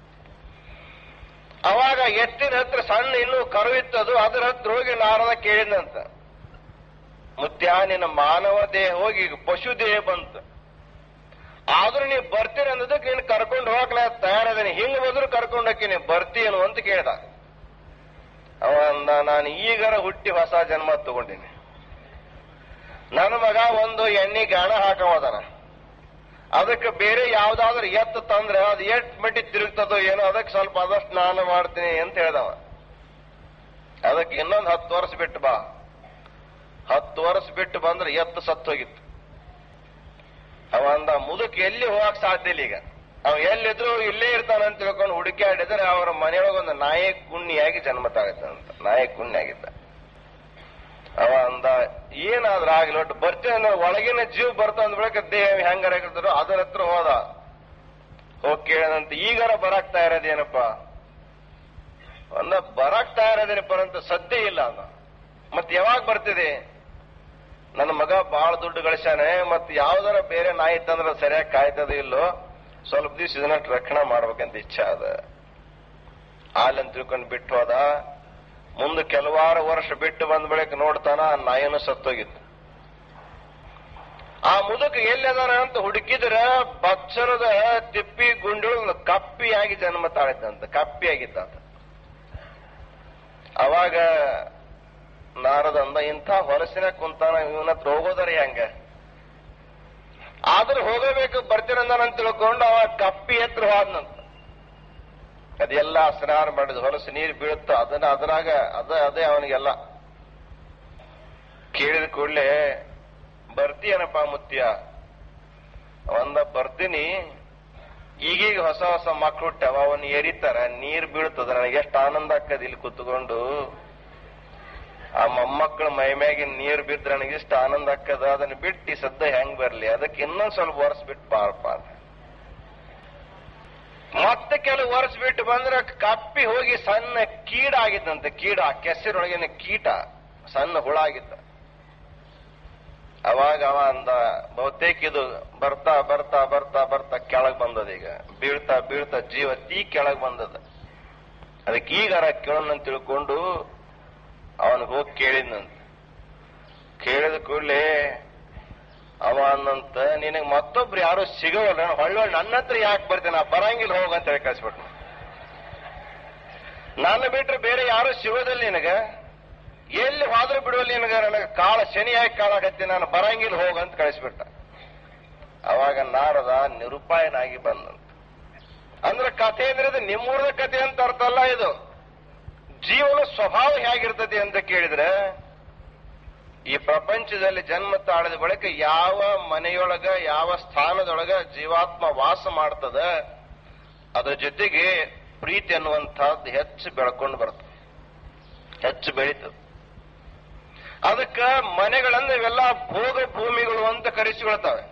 ಅವಾಗ ಎತ್ತಿನ ಹತ್ರ ಸಣ್ಣ ಇನ್ನೂ ಕರು ಇತ್ತದು, ಅದ್ರ ಹತ್ರ ಹೋಗಿ ನಾರದ ಕೇಳಿದಂತ, ಮುತ್ಯ ನಿನ್ನ ಮಾನವ ದೇಹ ಹೋಗಿ ಈಗ ಪಶು ದೇಹ ಬಂತು, ಆದ್ರೂ ನೀ ಬರ್ತೀನಿ ಅನ್ನೋದಕ್ಕೆ ನೀನು ಕರ್ಕೊಂಡು ಹೋಗ್ಲ ತಯಾರದೇನಿ, ಹಿಂಗ್ ಬಂದ್ರು ಕರ್ಕೊಂಡು ಹೋಗ್ತೀನಿ, ಬರ್ತೀನು ಅಂತ ಕೇಳ್ದ. ಅವ ಅಂದ, ನಾನು ಈಗರ ಹುಟ್ಟಿ ಹೊಸ ಜನ್ಮ ತಗೊಂಡಿನಿ. ನನ್ನ ಮಗ ಒಂದು ಎಣ್ಣೆ ಗಾಣ ಹಾಕವದಾನ, ಅದಕ್ಕೆ ಬೇರೆ ಯಾವ್ದಾದ್ರು ಎತ್ತು ತಂದ್ರೆ ಅದು ಎಟ್ ಮಟ್ಟಿ ತಿರುಗ್ತದೋ ಏನೋ, ಅದಕ್ಕೆ ಸ್ವಲ್ಪ ಆದಷ್ಟು ಸ್ನಾನ ಮಾಡ್ತೀನಿ ಅಂತ ಹೇಳ್ದವ. ಅದಕ್ಕೆ ಇನ್ನೊಂದು ಹತ್ತು ವರ್ಷ ಬಿಟ್ಟು ಬಾ. ಹತ್ತು ವರ್ಷ ಬಿಟ್ಟು ಬಂದ್ರೆ ಎತ್ತು ಸತ್ತೋಗಿತ್ತು. ಅವ ಅಂದ, ಮುದುಕ್ ಎಲ್ಲಿ ಹೋಗಕ್ ಸಾಧ್ಯ ಇಲ್ಲ ಈಗ, ಅವ ಎಲ್ಲಿದ್ರು ಇಲ್ಲೇ ಇರ್ತಾನಂತ ತಿಳ್ಕೊಂಡು ಹುಡುಕಾಡಿದ್ರೆ ಅವರ ಮನೆಯೊಳಗೆ ಒಂದು ನಾಯಿ ಗುಣ್ಣಿಯಾಗಿ ಜನ್ಮ ತಾಳಿದ್ದಂತ, ನಾಯಿ ಗುಣ್ಣಿ ಆಗಿದ್ದ. ಅವ ಅಂದ, ಏನಾದ್ರೂ ಆಗ್ಲಿ ಒಟ್ಟು ಬರ್ತೀನಿ ಅಂದ್ರೆ ಒಳಗಿನ ಜೀವ ಬರ್ತ ಅಂದ ಬಳಿಕ ದೇಹ ಹೆಂಗಾರ ಆಗಿರ್ತಾರೋ ಅದರ ಹತ್ರ ಹೋದ. ಹೋಗಿ ಕೇಳದಂತ, ಈಗಾರ ಬರಾಕ್ತಾ ಇರೋದೇನಪ್ಪ ಅಂದ. ಬರಾಕ್ತಾ ಇರೋದೇನಪ್ಪ ಅಂತ ಸದ್ಯ ಇಲ್ಲ ಅಂದ. ಮತ್ ಯಾವಾಗ ಬರ್ತಿದೆ? ನನ್ನ ಮಗ ಬಾಳ ದುಡ್ಡು ಗಳಿಸ್ಯಾನೆ, ಮತ್ ಯಾವ್ದಾರ ಬೇರೆ ನಾಯಿ ತಂದ್ರೆ ಸರಿಯಾಗಿ ಕಾಯ್ತದ ಇಲ್ಲೋ, ಸ್ವಲ್ಪ ದಿವ್ಸ ಇದನ್ನ ರಕ್ಷಣೆ ಮಾಡ್ಬೇಕಂತ ಇಚ್ಛೆ ಅದ. ಹಾಲಂತ ತಿಳ್ಕೊಂಡು ಬಿಟ್ಟು ಹೋದ. ಮುಂದೆ ಕೆಲವಾರು ವರ್ಷ ಬಿಟ್ಟು ಬಂದ ಬಳಿಕ ನೋಡ್ತಾನ, ನಾಯಿನೂ ಸತ್ತೋಗಿತ್ತು. ಆ ಮುದುಕ ಎಲ್ಲದಾನ ಅಂತ ಹುಡುಕಿದ್ರ ಬಚ್ಚರದ ತಿಪ್ಪಿ ಗುಂಡಿಯೊಳಗೆ ಕಪ್ಪಿಯಾಗಿ ಜನ್ಮ ತಾಳಿದ್ದಂತ, ಕಪ್ಪಿಯಾಗಿದ್ದ. ಅವಾಗ ನಾರದಂದ, ಇಂಥ ಹೊಲಸಿನ ಕುಂತಾನ, ಇವನ ಹತ್ರ ಹೋಗೋದರ ಹೆಂಗ? ಆದ್ರೂ ಹೋಗಬೇಕು ಬರ್ತೀನಂತ ತಿಳ್ಕೊಂಡು ಅವ ಕಪ್ಪಿ ಹತ್ರ ಹೋದ್ನಂತ. ಅದೆಲ್ಲ ಸ್ನಾನ ಮಾಡಿದ, ಹೊಲಸು ನೀರು ಬೀಳುತ್ತ, ಅದನ್ನ ಅದ್ರಾಗ ಅದ ಅದೇ ಅವನಿಗೆಲ್ಲ. ಕೇಳಿದ ಕೂಡಲೇ, ಬರ್ತೀಯನಪ್ಪ ಮುತ್ಯ? ಅವಂದ, ಬರ್ತೀನಿ, ಈಗೀಗ ಹೊಸ ಹೊಸ ಮಕ್ಕಳು ಹುಟ್ಟಾವ, ಅವನ್ನ ಏರಿತಾರ, ನೀರ್ ಬೀಳ್ತದ. ನನಗೆ ಎಷ್ಟು ಆನಂದ ಆಕ್ಕದ ಇಲ್ಲಿ ಕೂತ್ಕೊಂಡು. ಆ ಮೊಮ್ಮಕ್ಕಳ ಮೈಮ್ಯಾಗಿನ ನೀರ್ ಬಿದ್ರೆ ನನಗೆ ಇಷ್ಟ ಆನಂದ ಆಕ್ಕದ. ಅದನ್ನ ಬಿಟ್ಟು ಸದ್ದ ಹೆಂಗ್ ಬರ್ಲಿ, ಅದಕ್ಕೆ ಇನ್ನೊಂದ್ ಸ್ವಲ್ಪ ವರ್ಷ ಬಿಟ್ಟು ಬಾರಪ್ಪ. ಮತ್ತೆ ಕೆಲವು ವರ್ಷ ಬಿಟ್ಟು ಬಂದ್ರೆ ಕಪ್ಪಿ ಹೋಗಿ ಸಣ್ಣ ಕೀಡ ಆಗಿದ್ದಂತೆ. ಕೀಡ, ಕೆಸರೊಳಗಿನ ಕೀಟ, ಸಣ್ಣ ಹುಳ ಆಗಿದ್ದ. ಅವಾಗ ಅವ ಅಂದ, ಬಹುತೇಕ ಇದು ಬರ್ತಾ ಬರ್ತಾ ಬರ್ತಾ ಬರ್ತಾ ಕೆಳಗ್ ಬಂದದ. ಈಗ ಬೀಳ್ತಾ ಬೀಳ್ತಾ ಜೀವ ತೀ ಕೆಳಗ್ ಬಂದದ. ಅದಕ್ಕೆ ಈಗಾರ ಕೇಳೋಣಂತ ತಿಳ್ಕೊಂಡು ಅವನಿಗೆ ಹೋಗಿ ಕೇಳಿದ್ನಂತ. ಕೇಳಿದ ಕೂಡಲೇ ಅವ ಅನ್ನಂತ, ನಿನಗೆ ಮತ್ತೊಬ್ರು ಯಾರು ಸಿಗೋಲ್ಲ, ಹೊಳ್ಳೊಳ್ಳೆ ನನ್ನ ಹತ್ರ ಯಾಕೆ ಬರ್ತೀನಿ, ನಾ ಬರಂಗಿಲ್ಲ ಹೋಗ ಅಂತ ಹೇಳಿ ಕಳಿಸ್ಬಿಟ್ನು. ನನ್ನ ಬಿಟ್ರೆ ಬೇರೆ ಯಾರು ಸಿಗೋದಿಲ್ಲ ನಿನಗ, ಎಲ್ಲಿ ಹೋದ್ರೂ ಬಿಡುವಲ್ಲಿ ನಿನಗ, ನನಗೆ ಕಾಳ ಶನಿಯಾಗಿ ಕಾಳಾಗತ್ತೆ, ನಾನು ಬರಂಗಿಲ್ಲ ಹೋಗ ಅಂತ ಕಳಿಸ್ಬಿಟ್ಟ. ಅವಾಗ ನಾರದ ನಿರುಪಾಯನಾಗಿ ಬಂದಂತ. ಅಂದ್ರೆ ಕಥೆ ಅಂದ್ರೆ ಇದು ನಿಮ್ಮೂರದ ಕಥೆ ಅಂತ ಅರ್ಥ ಅಲ್ಲ. ಇದು ಜೀವನ ಸ್ವಭಾವ ಹೇಗಿರ್ತದೆ ಅಂತ ಕೇಳಿದ್ರೆ, ಈ ಪ್ರಪಂಚದಲ್ಲಿ ಜನ್ಮ ತಾಳಿದ ಬಳಿಕ ಯಾವ ಮನೆಯೊಳಗ ಯಾವ ಸ್ಥಾನದೊಳಗ ಜೀವಾತ್ಮ ವಾಸ ಮಾಡ್ತದ, ಅದ್ರ ಜೊತೆಗೆ ಪ್ರೀತಿ ಅನ್ನುವಂಥದ್ದು ಹೆಚ್ಚು ಬೆಳ್ಕೊಂಡು ಬರ್ತದೆ, ಹೆಚ್ಚು ಬೆಳೀತದೆ. ಅದಕ್ಕ ಮನೆಗಳನ್ನ ಇವೆಲ್ಲ ಭೋಗ ಭೂಮಿಗಳು ಅಂತ ಕರೆಸಿಕೊಳ್ತವೆ.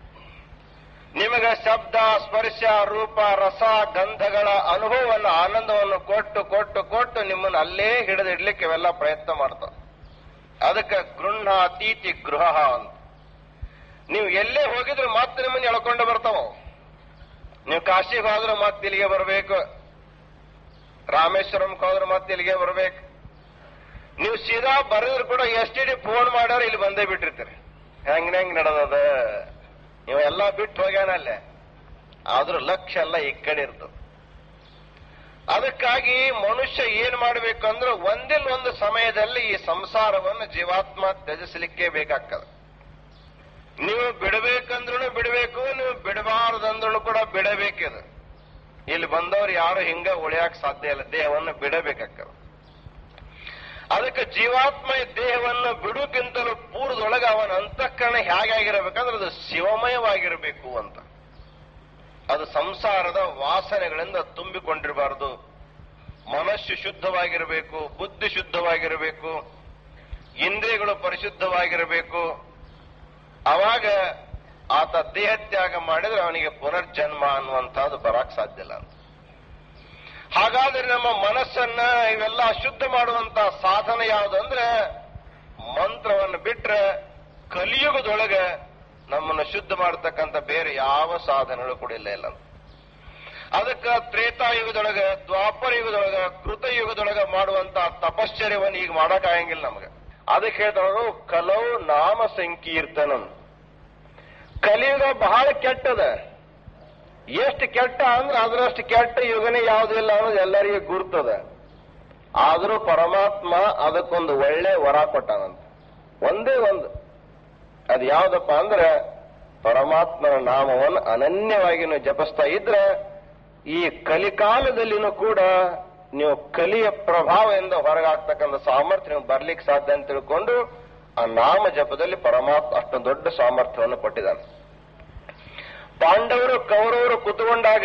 ನಿಮಗ ಶಬ್ದ, ಸ್ಪರ್ಶ, ರೂಪ, ರಸ, ಗಂಧಗಳ ಅನುಭವವನ್ನು, ಆನಂದವನ್ನು ಕೊಟ್ಟು ಕೊಟ್ಟು ಕೊಟ್ಟು ನಿಮ್ಮನ್ನು ಅಲ್ಲೇ ಹಿಡಿದಿಡ್ಲಿಕ್ಕೆ ಇವೆಲ್ಲ ಪ್ರಯತ್ನ ಮಾಡ್ತವೆ. ಅದಕ್ಕೆ ಗೃಹ ಅತೀತಿ ಗೃಹ ಅಂತ. ನೀವು ಎಲ್ಲೇ ಹೋಗಿದ್ರು ಮತ್ತೆ ನಿಮ್ಮನ್ನು ಎಳ್ಕೊಂಡು ಬರ್ತಾವ. ನೀವು ಕಾಶಿಗೆ ಹೋದ್ರೆ ಮತ್ತೆ ಇಲ್ಲಿಗೆ ಬರ್ಬೇಕು, ರಾಮೇಶ್ವರಂಗೆ ಹೋದ್ರೆ ಮತ್ತೆ ಇಲ್ಲಿಗೆ ಬರ್ಬೇಕು. ನೀವು ಸೀದಾ ಬರೆದ್ರು ಕೂಡ ಎಸ್ ಟಿ ಡಿ ಫೋನ್ ಮಾಡ್ಯಾರ ಇಲ್ಲಿ ಬಂದೇ ಬಿಟ್ಟಿರ್ತೀರಿ. ಹೆಂಗ್ ಹೆಂಗ್ ನಡೆದದ, ನೀವೆಲ್ಲ ಬಿಟ್ಟು ಹೋಗ್ಯಾನಲ್ಲೇ, ಆದ್ರೂ ಲಕ್ಷ್ಯ ಎಲ್ಲ ಈ ಕಡೆ ಇರ್ತದೆ. ಅದಕ್ಕಾಗಿ ಮನುಷ್ಯ ಏನ್ ಮಾಡ್ಬೇಕಂದ್ರೆ ಒಂದಿಲ್ಲ ಒಂದು ಸಮಯದಲ್ಲಿ ಈ ಸಂಸಾರವನ್ನು ಜೀವಾತ್ಮ ತ್ಯಜಿಸಲಿಕ್ಕೆ ಬೇಕಾಗ್ತದೆ. ನೀವು ಬಿಡಬೇಕಂದ್ರೂ ಬಿಡಬೇಕು, ನೀವು ಬಿಡಬಾರದಂದ್ರೂ ಕೂಡ ಬಿಡಬೇಕಿದೆ. ಇಲ್ಲಿ ಬಂದವರು ಯಾರು ಹಿಂಗ ಉಳಿಯಾಕ ಸಾಧ್ಯ ಇಲ್ಲ, ದೇಹವನ್ನು ಬಿಡಬೇಕಾಗ್ತದೆ. ಅದಕ್ಕೆ ಜೀವಾತ್ಮ ದೇಹವನ್ನು ಬಿಡುಕ್ಕಿಂತಲೂ ಪೂರ್ವದೊಳಗೆ ಅವನ ಅಂತಃಕರಣ ಹೇಗಾಗಿರಬೇಕಂದ್ರೆ ಅದು ಶಿವಮಯವಾಗಿರಬೇಕು ಅಂತ. ಅದು ಸಂಸಾರದ ವಾಸನೆಗಳಿಂದ ತುಂಬಿಕೊಂಡಿರಬಾರದು. ಮನಸ್ಸು ಶುದ್ಧವಾಗಿರಬೇಕು, ಬುದ್ಧಿ ಶುದ್ಧವಾಗಿರಬೇಕು, ಇಂದ್ರಿಯಗಳು ಪರಿಶುದ್ಧವಾಗಿರಬೇಕು. ಅವಾಗ ಆತ ದೇಹತ್ಯಾಗ ಮಾಡಿದ್ರೆ ಅವನಿಗೆ ಪುನರ್ಜನ್ಮ ಅನ್ನುವಂಥದ್ದು ಬರಾಕ್ ಸಾಧ್ಯ ಇಲ್ಲ ಅಂತ. ಹಾಗಾದ್ರೆ ನಮ್ಮ ಮನಸ್ಸನ್ನ ಇವೆಲ್ಲ ಅಶುದ್ಧ ಮಾಡುವಂತ ಸಾಧನ ಯಾವುದಂದ್ರೆ ಮಂತ್ರವನ್ನು ಬಿಟ್ರೆ ಕಲಿಯುಗದೊಳಗೆ ನಮ್ಮನ್ನು ಶುದ್ಧ ಮಾಡತಕ್ಕಂಥ ಬೇರೆ ಯಾವ ಸಾಧನಗಳು ಕೂಡ ಇಲ್ಲ ಇಲ್ಲ. ಅದಕ್ಕೆ ತ್ರೇತಾಯುಗದೊಳಗೆ, ದ್ವಾಪರ ಯುಗದೊಳಗೆ, ಕೃತಯುಗದೊಳಗೆ ಮಾಡುವಂತ ತಪಶ್ಚರ್ಯವನ್ನು ಈಗ ಮಾಡಕ್ಕಾಗಂಗಿಲ್ಲ ನಮಗೆ. ಅದಕ್ಕೆ ಹೇಳ್ತಾರು ಕಲವು ನಾಮ ಸಂಕೀರ್ತನಂ. ಕಲಿಯುಗ ಬಹಳ ಕೆಟ್ಟದ. ಎಷ್ಟು ಕೆಟ್ಟ ಅಂದ್ರೆ ಅದರಷ್ಟು ಕೆಟ್ಟ ಯುಗನೇ ಯಾವುದಿಲ್ಲ ಅನ್ನೋದು ಎಲ್ಲರಿಗೂ ಗುರ್ತದ. ಆದರೂ ಪರಮಾತ್ಮ ಅದಕ್ಕೊಂದು ಒಳ್ಳೆ ವರ ಕೊಟ್ಟಾನಂತ. ಒಂದೇ ಒಂದು, ಅದು ಯಾವ್ದಪ್ಪ ಅಂದ್ರೆ ಪರಮಾತ್ಮನ ನಾಮವನ್ನು ಅನನ್ಯವಾಗಿ ನೀವು ಜಪಿಸ್ತಾ ಇದ್ರೆ ಈ ಕಲಿಕಾಲದಲ್ಲಿನೂ ಕೂಡ ನೀವು ಕಲಿಯ ಪ್ರಭಾವದಿಂದ ಹೊರಗಾಗ್ತಕ್ಕಂಥ ಸಾಮರ್ಥ್ಯ ನೀವು ಬರ್ಲಿಕ್ಕೆ ಸಾಧ್ಯ ಅಂತ ತಿಳ್ಕೊಂಡು ಆ ನಾಮ ಜಪದಲ್ಲಿ ಪರಮಾತ್ಮ ಅಷ್ಟು ದೊಡ್ಡ ಸಾಮರ್ಥ್ಯವನ್ನು ಕೊಟ್ಟಿದ್ದಾನೆ. ಪಾಂಡವರು ಕೌರವರು ಕೂತ್ಕೊಂಡಾಗ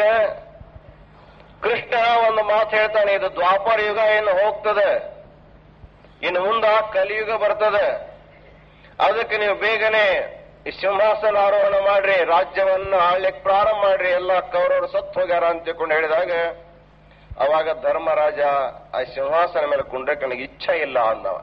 ಕೃಷ್ಣ ಒಂದು ಮಾತು ಹೇಳ್ತಾನೆ, ಇದು ದ್ವಾಪರ ಯುಗ ಏನು ಹೋಗ್ತದೆ, ಇನ್ನು ಮುಂದ ಕಲಿಯುಗ ಬರ್ತದೆ. ಅದಕ್ಕೆ ನೀವು ಬೇಗನೆ ಈ ಸಿಂಹಾಸನ ಆರೋಹಣ ಮಾಡ್ರಿ, ರಾಜ್ಯವನ್ನು ಆಳ್ಲಿಕ್ಕೆ ಪ್ರಾರಂಭ ಮಾಡ್ರಿ, ಎಲ್ಲ ಕೌರವರು ಸತ್ತು ಹೋಗ್ಯಾರ ಅಂತ ತಿಳ್ಕೊಂಡು ಹೇಳಿದಾಗ ಅವಾಗ ಧರ್ಮರಾಜ ಆ ಸಿಂಹಾಸನ ಮೇಲೆ ಕುಂಡ್ರಕ್ಕೆ ನನಗೆ ಇಚ್ಛೆ ಇಲ್ಲ ಅಂದವ.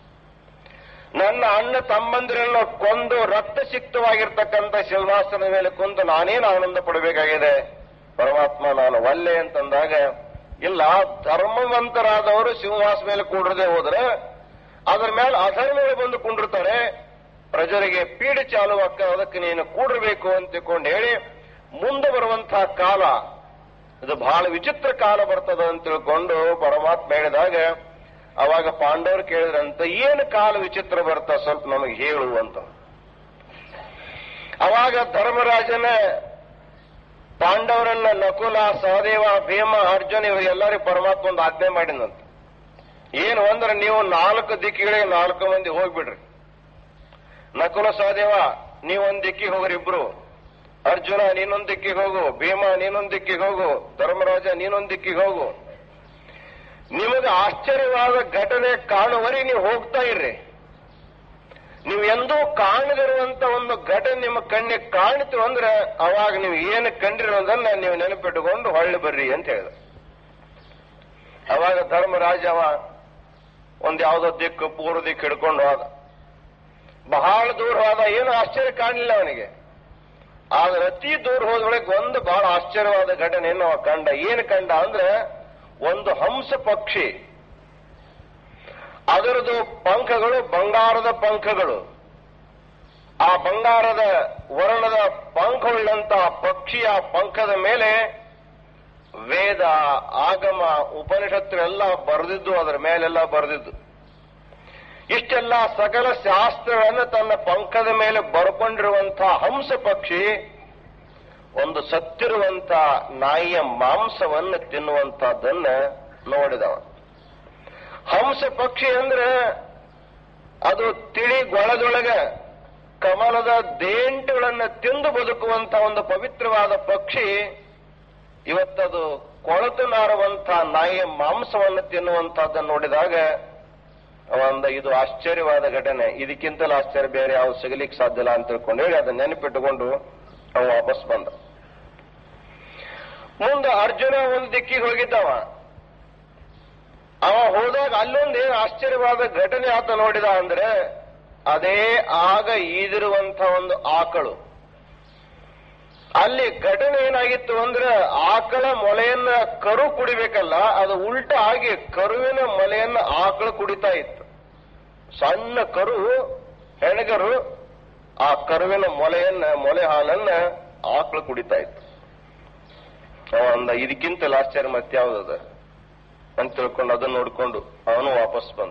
ನನ್ನ ಅಣ್ಣ ತಮ್ಮಂದಿರನ್ನು ಕೊಂದು ರಕ್ತ ಸಿಕ್ತವಾಗಿರ್ತಕ್ಕಂಥ ಸಿಂಹಾಸನದ ಮೇಲೆ ಕುಂತು ನಾನೇನು ಆನಂದ ಪಡಬೇಕಾಗಿದೆ, ಪರಮಾತ್ಮ ನಾನು ಒಲ್ಲೆ ಅಂತಂದಾಗ, ಇಲ್ಲ ಧರ್ಮವಂತರಾದವರು ಸಿಂಹಾಸನ ಮೇಲೆ ಕೂಡ್ರದೆ ಹೋದ್ರೆ ಅದರ ಮೇಲೆ ಅಧರ್ಮಗಳು ಬಂದು ಕುಂಡಿರ್ತಾರೆ, ಪ್ರಜರಿಗೆ ಪೀಡೆ ಚಾಲುವಾಕ, ಅದಕ್ಕೆ ನೀನು ಕೂಡಿರಬೇಕು ಅಂತ ತಿಳ್ಕೊಂಡು ಹೇಳಿ ಮುಂದೆ ಬರುವಂತಹ ಕಾಲ ಇದು ಬಹಳ ವಿಚಿತ್ರ ಕಾಲ ಬರ್ತದ ಅಂತ ತಿಳ್ಕೊಂಡು ಪರಮಾತ್ಮ ಹೇಳಿದಾಗ ಅವಾಗ ಪಾಂಡವರು ಕೇಳಿದ್ರಂತ, ಏನು ಕಾಲ ವಿಚಿತ್ರ ಬರ್ತಾ ಸ್ವಲ್ಪ ನಮಗೆ ಹೇಳು ಅಂತ. ಅವಾಗ ಧರ್ಮರಾಜನ ಪಾಂಡವರನ್ನ ನಕುಲ, ಸಹದೇವ, ಭೀಮ, ಅರ್ಜುನ ಇವರೆಲ್ಲರಿಗೂ ಪರಮಾತ್ಮ ಒಂದು ಆಜ್ಞೆ ಮಾಡಿದಂತ. ಏನು ಅಂದ್ರೆ ನೀವು ನಾಲ್ಕು ದಿಕ್ಕಿಗಳಿಗೆ ನಾಲ್ಕು ಮಂದಿ ಹೋಗ್ಬಿಡ್ರಿ. ನಕುಲ ಸಹದೇವ ನೀವೊಂದ್ ದಿಕ್ಕಿಗೆ ಹೋಗ್ರಿ ಇಬ್ರು, ಅರ್ಜುನ ನೀನೊಂದ್ ದಿಕ್ಕಿಗೆ ಹೋಗು, ಭೀಮ ನೀನೊಂದ್ ದಿಕ್ಕಿಗೆ ಹೋಗು, ಧರ್ಮರಾಜ ನೀನೊಂದ್ ದಿಕ್ಕಿಗೆ ಹೋಗು. ನಿಮಗೆ ಆಶ್ಚರ್ಯವಾದ ಘಟನೆ ಕಾಣುವರಿ ನೀವು ಹೋಗ್ತಾ ಇರ್ರಿ. ನೀವು ಎಂದೂ ಕಾಣದಿರುವಂತ ಒಂದು ಘಟನೆ ನಿಮ್ಮ ಕಣ್ಣಿಗೆ ಕಾಣಿತು ಅಂದ್ರೆ ಅವಾಗ ನೀವು ಏನು ಕಂಡಿರೋದನ್ನ ನೀವು ನೆನಪಿಟ್ಟುಕೊಂಡು ಹೊಳ್ಳಿ ಬರ್ರಿ ಅಂತ ಹೇಳಿದ. ಅವಾಗ ಧರ್ಮರಾಜ ಅವ ಒಂದ್ ಯಾವ್ದೋ ದಿಕ್ಕು ಪೂರ್ವ ದಿಕ್ಕು ಹಿಡ್ಕೊಂಡು ಹೋದ. ಬಹಳ ದೂರ ಹೋದ, ಏನು ಆಶ್ಚರ್ಯ ಕಾಣಲಿಲ್ಲ ಅವನಿಗೆ. ಆದ್ರೆ ಅತಿ ದೂರ ಹೋದೊಳಗೆ ಒಂದು ಬಹಳ ಆಶ್ಚರ್ಯವಾದ ಘಟನೆಯನ್ನು ಅವ ಕಂಡ. ಏನು ಕಂಡ ಅಂದ್ರೆ ಒಂದು ಹಂಸ ಪಕ್ಷಿ, ಅದರದು ಪಂಖಗಳು ಬಂಗಾರದ ಪಂಖಗಳು. ಆ ಬಂಗಾರದ ವರ್ಣದ ಪಂಖವುಳ್ಳಂತಹ ಪಕ್ಷಿಯ ಪಂಖದ ಮೇಲೆ ವೇದ, ಆಗಮ, ಉಪನಿಷತ್ತು ಎಲ್ಲ ಬರೆದಿದ್ದು, ಅದರ ಮೇಲೆಲ್ಲ ಬರೆದಿದ್ದು. ಇಷ್ಟೆಲ್ಲ ಸಕಲ ಶಾಸ್ತ್ರಗಳನ್ನು ತನ್ನ ಪಂಖದ ಮೇಲೆ ಬರ್ಕೊಂಡಿರುವಂತಹ ಹಂಸ ಪಕ್ಷಿ ಒಂದು ಸತ್ತಿರುವಂತ ನಾಯಿಯ ಮಾಂಸವನ್ನು ತಿನ್ನುವಂತಹದ್ದನ್ನ ನೋಡಿದವ. ಹಂಸ ಪಕ್ಷಿ ಅಂದ್ರೆ ಅದು ತಿಳಿ ಗೊಳದೊಳಗೆ ಕಮಲದ ದೇಂಟುಗಳನ್ನು ತಿಂದು ಬದುಕುವಂತ ಒಂದು ಪವಿತ್ರವಾದ ಪಕ್ಷಿ ಇವತ್ತದು ಕೊಳತು ನಾರುವಂತ ನಾಯಿಯ ಮಾಂಸವನ್ನು ತಿನ್ನುವಂತಹದ್ದನ್ನು ನೋಡಿದಾಗ ಅವಂದ ಇದು ಆಶ್ಚರ್ಯವಾದ ಘಟನೆ, ಇದಕ್ಕಿಂತಲೂ ಆಶ್ಚರ್ಯ ಬೇರೆ ಯಾವ ಸಿಗಲಿಕ್ಕೆ ಸಾಧ್ಯ ಇಲ್ಲ ಅಂತ ತಿಳ್ಕೊಂಡು ಹೇಳಿ ಅದನ್ನ ನೆನಪಿಟ್ಟುಕೊಂಡು ಅವ ವಾಪಸ್ ಬಂದ. ಮುಂದೆ ಅರ್ಜುನ ಒಂದು ದಿಕ್ಕಿಗೆ ಹೋಗಿದ್ದವ. ಅವ ಹೋದಾಗ ಅಲ್ಲೊಂದು ಏನು ಆಶ್ಚರ್ಯವಾದ ಘಟನೆ ಆತ ನೋಡಿದ ಅಂದ್ರೆ ಅದೇ ಆಗ ಈದಿರುವಂತ ಒಂದು ಆಕಳು. ಅಲ್ಲಿ ಘಟನೆ ಏನಾಗಿತ್ತು ಅಂದ್ರೆ ಆಕಳ ಮೊಲೆಯನ್ನ ಕರು ಕುಡಿಬೇಕಲ್ಲ, ಅದು ಉಲ್ಟ ಆಗಿ ಕರುವಿನ ಮೊಲೆಯನ್ನ ಆಕಳು ಕುಡಿತಾ ಇತ್ತು. ಸಣ್ಣ ಕರು ಹೆಣಗರು ಆ ಕರುವಿನ ಮೊಲೆಯನ್ನ ಮೊಲೆ ಹಾಲನ್ನ ಆಕಳು ಕುಡಿತಾ ಇತ್ತು. ಅಂದ ಇದಕ್ಕಿಂತಲೂ ಆಶ್ಚರ್ಯ ಮತ್ತೆ ಯಾವ್ದದ ಅಂತ ತಿಳ್ಕೊಂಡು ಅದನ್ನ ನೋಡ್ಕೊಂಡು ಅವನು ವಾಪಸ್ ಬಂದ.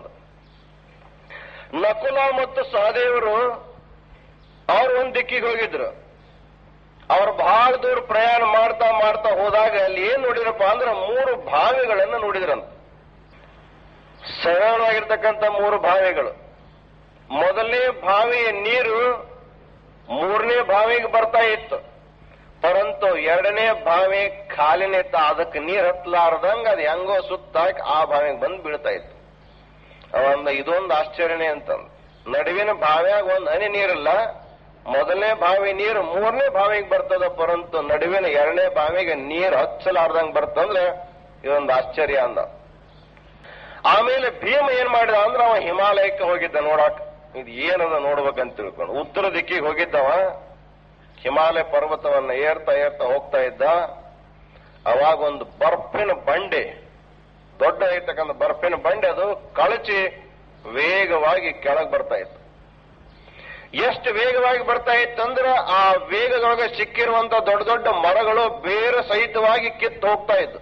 ನಕುಲ ಮತ್ತು ಸಹದೇವರು ಅವ್ರು ಒಂದ್ ದಿಕ್ಕಿಗೆ ಹೋಗಿದ್ರು. ಅವ್ರು ಬಹಳ ದೂರ ಪ್ರಯಾಣ ಮಾಡ್ತಾ ಮಾಡ್ತಾ ಹೋದಾಗ ಅಲ್ಲಿ ಏನ್ ನೋಡಿದ್ರಪ್ಪ ಅಂದ್ರೆ ಮೂರು ಬಾವಿಗಳನ್ನ ನೋಡಿದ್ರಂತ. ಸರಳವಾಗಿರ್ತಕ್ಕಂಥ ಮೂರು ಬಾವಿಗಳು. ಮೊದಲನೇ ಬಾವಿಯ ನೀರು ಮೂರನೇ ಬಾವಿಗೆ ಬರ್ತಾ ಇತ್ತು, ಪರಂತು ಎರಡನೇ ಬಾವಿ ಖಾಲಿನಿತ್ತ. ಅದಕ್ಕೆ ನೀರ್ ಹತ್ತಲಾರ್ದಂಗ ಅದು ಹೆಂಗೋ ಸುತ್ತಾಕಿ ಆ ಬಾವಿಗೆ ಬಂದು ಬೀಳ್ತಾ ಇತ್ತು. ಅವಂದ ಇದೊಂದು ಆಶ್ಚರ್ಯನೇ ಅಂತಂದ. ನಡುವಿನ ಬಾವಿಯಾಗ ಒಂದ್ ಹನಿ ನೀರಿಲ್ಲ, ಮೊದಲನೇ ಬಾವಿ ನೀರು ಮೂರನೇ ಬಾವಿಗೆ ಬರ್ತದ, ಪರಂತು ನಡುವಿನ ಎರಡನೇ ಬಾವಿಗೆ ನೀರು ಹಚ್ಚಲಾರ್ದಂಗ್ ಬರ್ತಂದ್ರೆ ಇದೊಂದು ಆಶ್ಚರ್ಯ ಅಂದ. ಆಮೇಲೆ ಭೀಮ ಏನ್ ಮಾಡಿದ ಅಂದ್ರೆ ಅವ ಹಿಮಾಲಯಕ್ಕೆ ಹೋಗಿದ್ದ ನೋಡಾಕ, ಇದು ಏನದ ನೋಡ್ಬೇಕಂತ ತಿಳ್ಕೊಂಡು ಉತ್ತರ ದಿಕ್ಕಿಗೆ ಹೋಗಿದ್ದವ. ಹಿಮಾಲಯ ಪರ್ವತವನ್ನ ಏರ್ತಾ ಏರ್ತಾ ಹೋಗ್ತಾ ಇದ್ದ. ಅವಾಗ ಒಂದು ಬರ್ಫಿನ ಬಂಡೆ, ದೊಡ್ಡ ಇರ್ತಕ್ಕಂಥ ಬರ್ಫಿನ ಬಂಡೆ ಅದು ಕಳಚಿ ವೇಗವಾಗಿ ಕೆಳಗೆ ಬರ್ತಾ ಇತ್ತು. ಎಷ್ಟು ವೇಗವಾಗಿ ಬರ್ತಾ ಇತ್ತಂದ್ರೆ ಆ ವೇಗದೊಳಗೆ ಸಿಕ್ಕಿರುವಂತ ದೊಡ್ಡ ದೊಡ್ಡ ಮರಗಳು ಬೇರೆ ಸಹಿತವಾಗಿ ಕಿತ್ತು ಹೋಗ್ತಾ ಇತ್ತು.